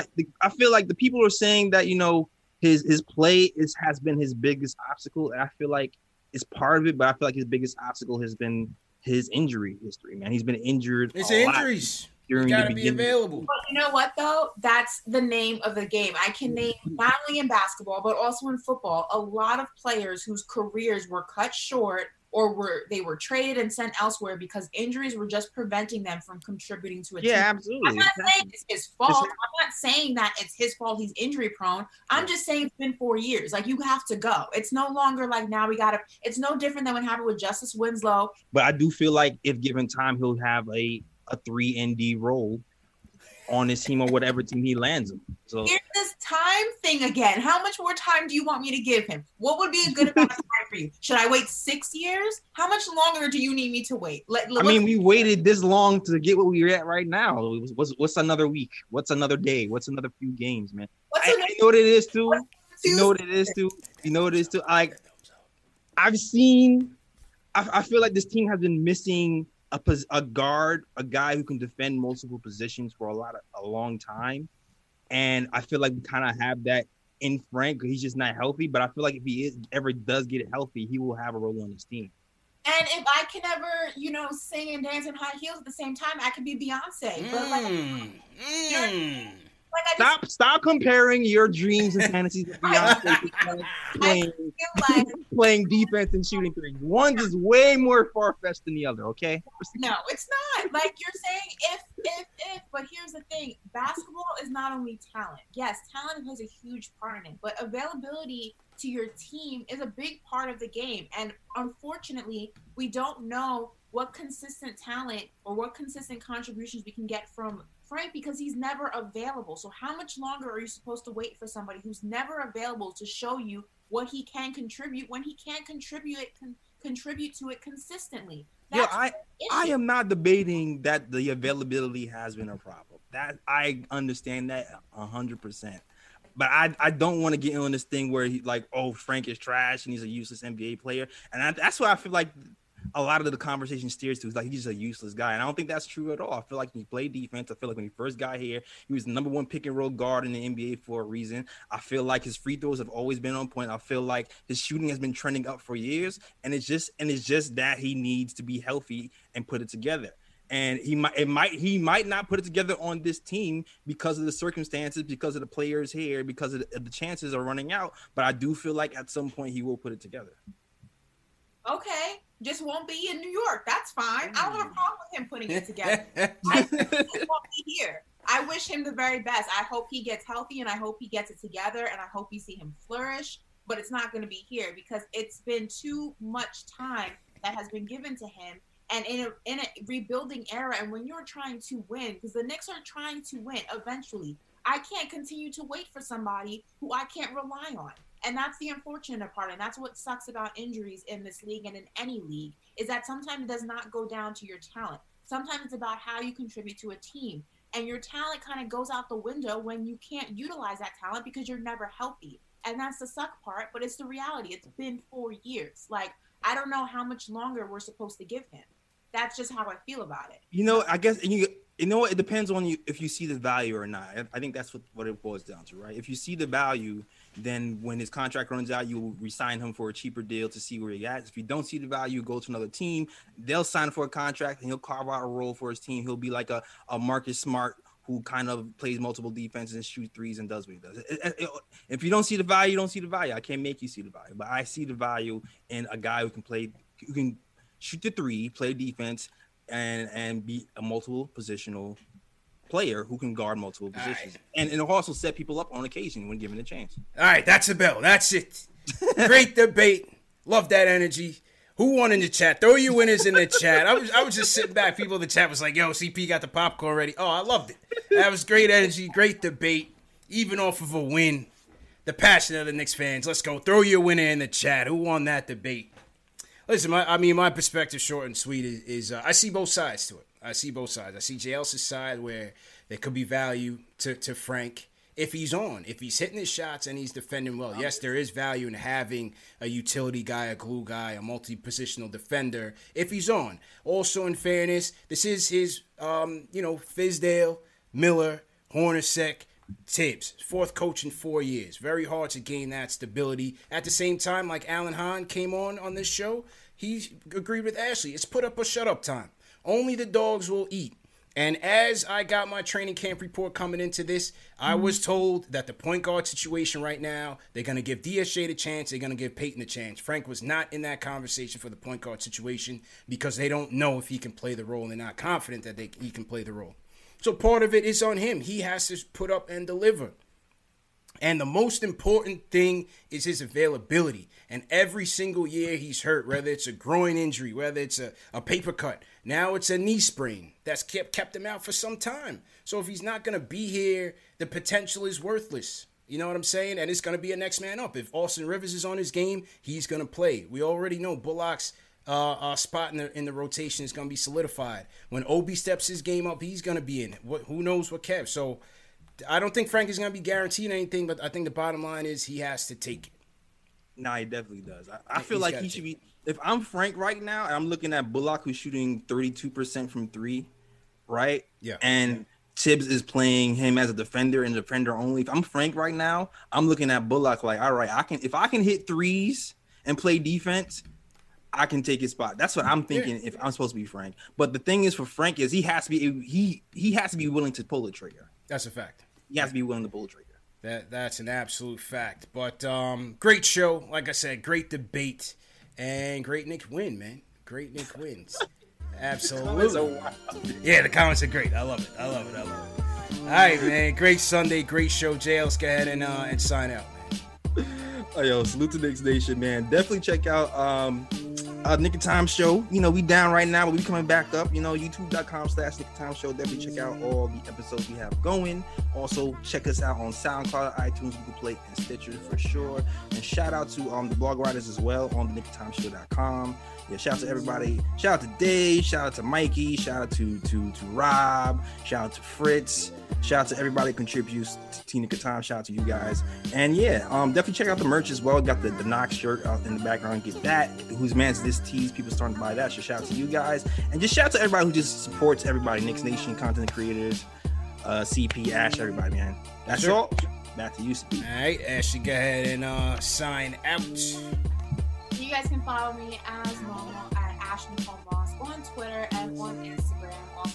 I feel like the people are saying that, you know, his play has been his biggest obstacle. And I feel like it's part of it, but I feel like his biggest obstacle has been his injury history, man. He's been injured. It's injuries. You gotta be available. But you know what, though? That's the name of the game. I can name, not only in basketball, but also in football, a lot of players whose careers were cut short or they were traded and sent elsewhere because injuries were just preventing them from contributing to a team. Yeah, absolutely. I'm not saying it's his fault. I'm not saying that it's his fault he's injury prone. I'm just saying it's been 4 years. Like, you have to go. It's no longer like now it's no different than what happened with Justice Winslow. But I do feel like if given time, he'll have a 3-ND role on his team or whatever team he lands in. So here's this time thing again. How much more time do you want me to give him? What would be a good amount of time for you? Should I wait 6 years? How much longer do you need me to wait? We waited this long to get what we're at right now. What's another week? What's another day? What's another few games, man? I know what it is too. You know what it is too. Like, I've seen. I feel like this team has been missing a guard, a guy who can defend multiple positions for a long time, and I feel like we kind of have that in Frank. He's just not healthy, but I feel like if he ever does get healthy, he will have a role on this team. And if I can ever, sing and dance in high heels at the same time, I could be Beyonce. But Stop comparing your dreams and fantasies with Beyonce playing defense and shooting threes. One's is way more far-fetched than the other, okay? No, it's not. Like, you're saying if, but here's the thing. Basketball is not only talent. Yes, talent plays a huge part in it, but availability to your team is a big part of the game. And unfortunately, we don't know what consistent talent or what consistent contributions we can get from Frank because he's never available. So how much longer are you supposed to wait for somebody who's never available to show you what he can contribute when he can't contribute to it consistently? That's I am not debating that the availability has been a problem. That I understand that 100%. But I don't want to get on this thing where he like, oh, Frank is trash and he's a useless NBA player. And that's why I feel like a lot of the conversation steers to is like he's just a useless guy. And I don't think that's true at all. I feel like he played defense. I feel like when he first got here, he was the number 1 pick and roll guard in the NBA for a reason. I feel like his free throws have always been on point. I feel like his shooting has been trending up for years. And it's just that he needs to be healthy and put it together. And he might not put it together on this team because of the circumstances, because of the players here, because of the chances are running out. But I do feel like at some point he will put it together. Okay, just won't be in New York. That's fine. I don't have a problem with him putting it together. I just won't be here. I wish him the very best. I hope he gets healthy, and I hope he gets it together, and I hope we see him flourish. But it's not going to be here because it's been too much time that has been given to him. And in a rebuilding era, and when you're trying to win, because the Knicks are trying to win eventually, I can't continue to wait for somebody who I can't rely on. And that's the unfortunate part, and that's what sucks about injuries in this league and in any league, is that sometimes it does not go down to your talent. Sometimes it's about how you contribute to a team. And your talent kind of goes out the window when you can't utilize that talent because you're never healthy. And that's the suck part, but it's the reality. It's been 4 years. Like, I don't know how much longer we're supposed to give him. That's just how I feel about it. You know, I guess you know it depends on you if you see the value or not. I think that's what it boils down to, right? If you see the value, then when his contract runs out, you will re-sign him for a cheaper deal to see where he at. If you don't see the value, go to another team. They'll sign for a contract and he'll carve out a role for his team. He'll be like a Marcus Smart who kind of plays multiple defenses and shoots threes and does what he does. If you don't see the value, you don't see the value. I can't make you see the value, but I see the value in a guy who can shoot the three, play defense, and be a multiple positional player who can guard multiple positions. Right. And it'll also set people up on occasion when given a chance. All right, that's a bell. That's it. Great debate. Love that energy. Who won in the chat? Throw your winners in the chat. I was just sitting back. People in the chat was like, yo, CP got the popcorn ready. Oh, I loved it. That was great energy, great debate, even off of a win. The passion of the Knicks fans. Let's go. Throw your winner in the chat. Who won that debate? Listen, my perspective, short and sweet, is I see both sides to it. I see both sides. I see J. Ellis's side where there could be value to Frank if he's on, if he's hitting his shots and he's defending well. Yes, there is value in having a utility guy, a glue guy, a multi-positional defender if he's on. Also, in fairness, this is his, Fizdale, Miller, Hornacek, Tibbs, fourth coach in 4 years. Very hard to gain that stability. At the same time, like Alan Hahn came on this show, he agreed with Ashley. It's put up or shut up time. Only the dogs will eat. And as I got my training camp report coming into this, I was told that the point guard situation right now, they're going to give DSJ the chance, they're going to give Peyton the chance. Frank was not in that conversation for the point guard situation because they don't know if he can play the role and they're not confident that he can play the role. So part of it is on him. He has to put up and deliver. And the most important thing is his availability. And every single year he's hurt, whether it's a groin injury, whether it's a paper cut. Now it's a knee sprain that's kept him out for some time. So if he's not going to be here, the potential is worthless. You know what I'm saying? And it's going to be a next man up. If Austin Rivers is on his game, he's going to play. We already know Bullock's spot in the rotation is going to be solidified. When Obi steps his game up, he's going to be in it. Who knows what Kev? So I don't think Frank is going to be guaranteed anything, but I think the bottom line is he has to take it. Nah, he definitely does. I feel like he should be. If I'm Frank right now, and I'm looking at Bullock, who's shooting 32% from three, right? Yeah. And Tibbs is playing him as a defender and defender only. If I'm Frank right now, I'm looking at Bullock like, all right, if I can hit threes and play defense, I can take his spot. That's what I'm thinking if I'm supposed to be Frank. But the thing is for Frank is he has to be willing to pull the trigger. That's a fact. He has to be willing to pull the trigger. That's an absolute fact. But great show. Like I said, great debate. And great Knicks win, man. Great Knicks wins. Absolutely. Yeah, the comments are great. I love it. All right, man. Great Sunday. Great show. Jay, let's go ahead and sign out, man. Oh, yo, salute to Knicks Nation, man. Definitely check out Nick and Time Show. You know, we down right now, but we coming back up. You know, youtube.com/Nick and Time Show. Definitely check out all the episodes we have going. Also, check us out on SoundCloud, iTunes, Google Play, and Stitcher for sure. And shout out to the blog writers as well on the nickandtimeshow.com. Yeah, shout out to everybody. Shout out to Dave. Shout out to Mikey. Shout out to Rob. Shout out to Fritz. Shout out to everybody who contributes to Nick and Time. Shout out to you guys. And yeah, definitely check out the merch as well. Got the Knox shirt out in the background. Get that. Whose man's this tees? People starting to buy that. So shout out to you guys. And just shout out to everybody who just supports everybody. Knicks Nation, content creators, CP, Ash, everybody, man. That's all. Back to you, CP. All right, Ashley, go ahead and sign out. You guys can follow me as normal at Ashley Moss on Twitter and on Instagram.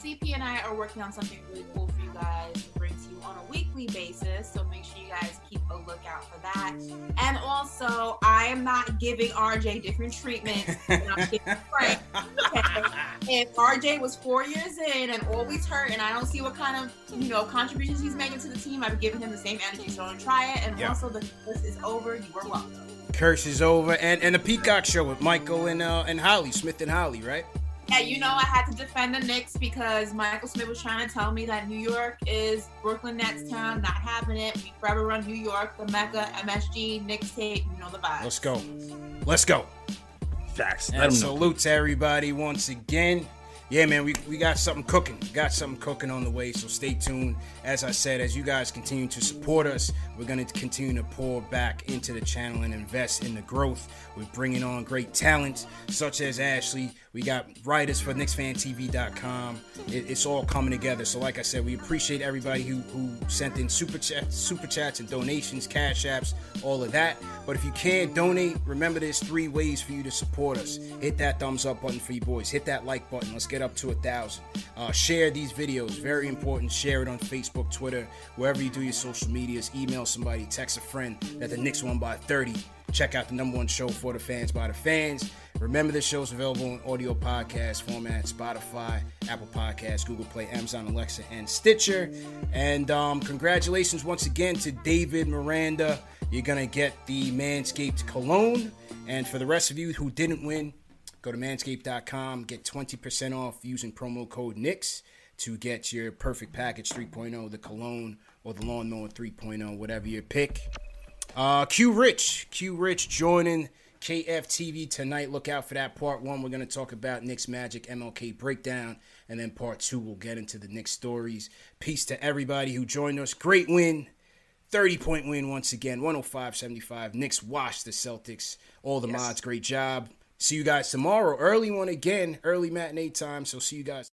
CP and I are working on something really cool for you guys to bring to you on a weekly basis. So make sure you guys keep a lookout for that. And also, I am not giving RJ different treatment than I'm giving Frank. If RJ was 4 years in and always hurt, and I don't see what kind of contributions he's making to the team, I've given him the same energy. So don't try it. And also, the curse is over. You are welcome. Curse is over, and the Peacock show with Michael and Holly Smith and Holly, right? Yeah, I had to defend the Knicks because Michael Smith was trying to tell me that New York is Brooklyn Nets town, not having it. We forever run New York, the Mecca, MSG, Knicks tape, the vibes. Let's go. Facts. And salute to everybody once again. Yeah, man, we got something cooking. On the way, so stay tuned. As I said, as you guys continue to support us, we're going to continue to pour back into the channel and invest in the growth. We're bringing on great talent, such as Ashley. We got writers for KnicksFanTV.com. It's all coming together. So like I said, we appreciate everybody who sent in super chats and donations, cash apps, all of that. But if you can't donate, remember there's 3 ways for you to support us. Hit that thumbs up button for you boys. Hit that like button. Let's get up to 1,000. Share these videos. Very important. Share it on Facebook, Twitter, wherever you do your social medias. Email somebody, text a friend that the Knicks won by 30. Check out the #1 show for the fans by the fans. Remember, this show is available in audio podcast format, Spotify, Apple Podcasts, Google Play, Amazon Alexa, and Stitcher. And congratulations once again to David Miranda. You're going to get the Manscaped cologne. And for the rest of you who didn't win, go to manscaped.com, get 20% off using promo code Knicks to get your perfect package 3.0, the cologne or the lawnmower 3.0, whatever your pick. Q Rich joining KFTV tonight. Look out for that. Part 1, we're going to talk about Knicks Magic MLK breakdown, and then part 2, we'll get into the Knicks stories. Peace to everybody who joined us. Great win, 30-point win once again, 105-75. Knicks washed the Celtics. All the mods, great job. See you guys tomorrow. Early one again, early matinee time. So see you guys.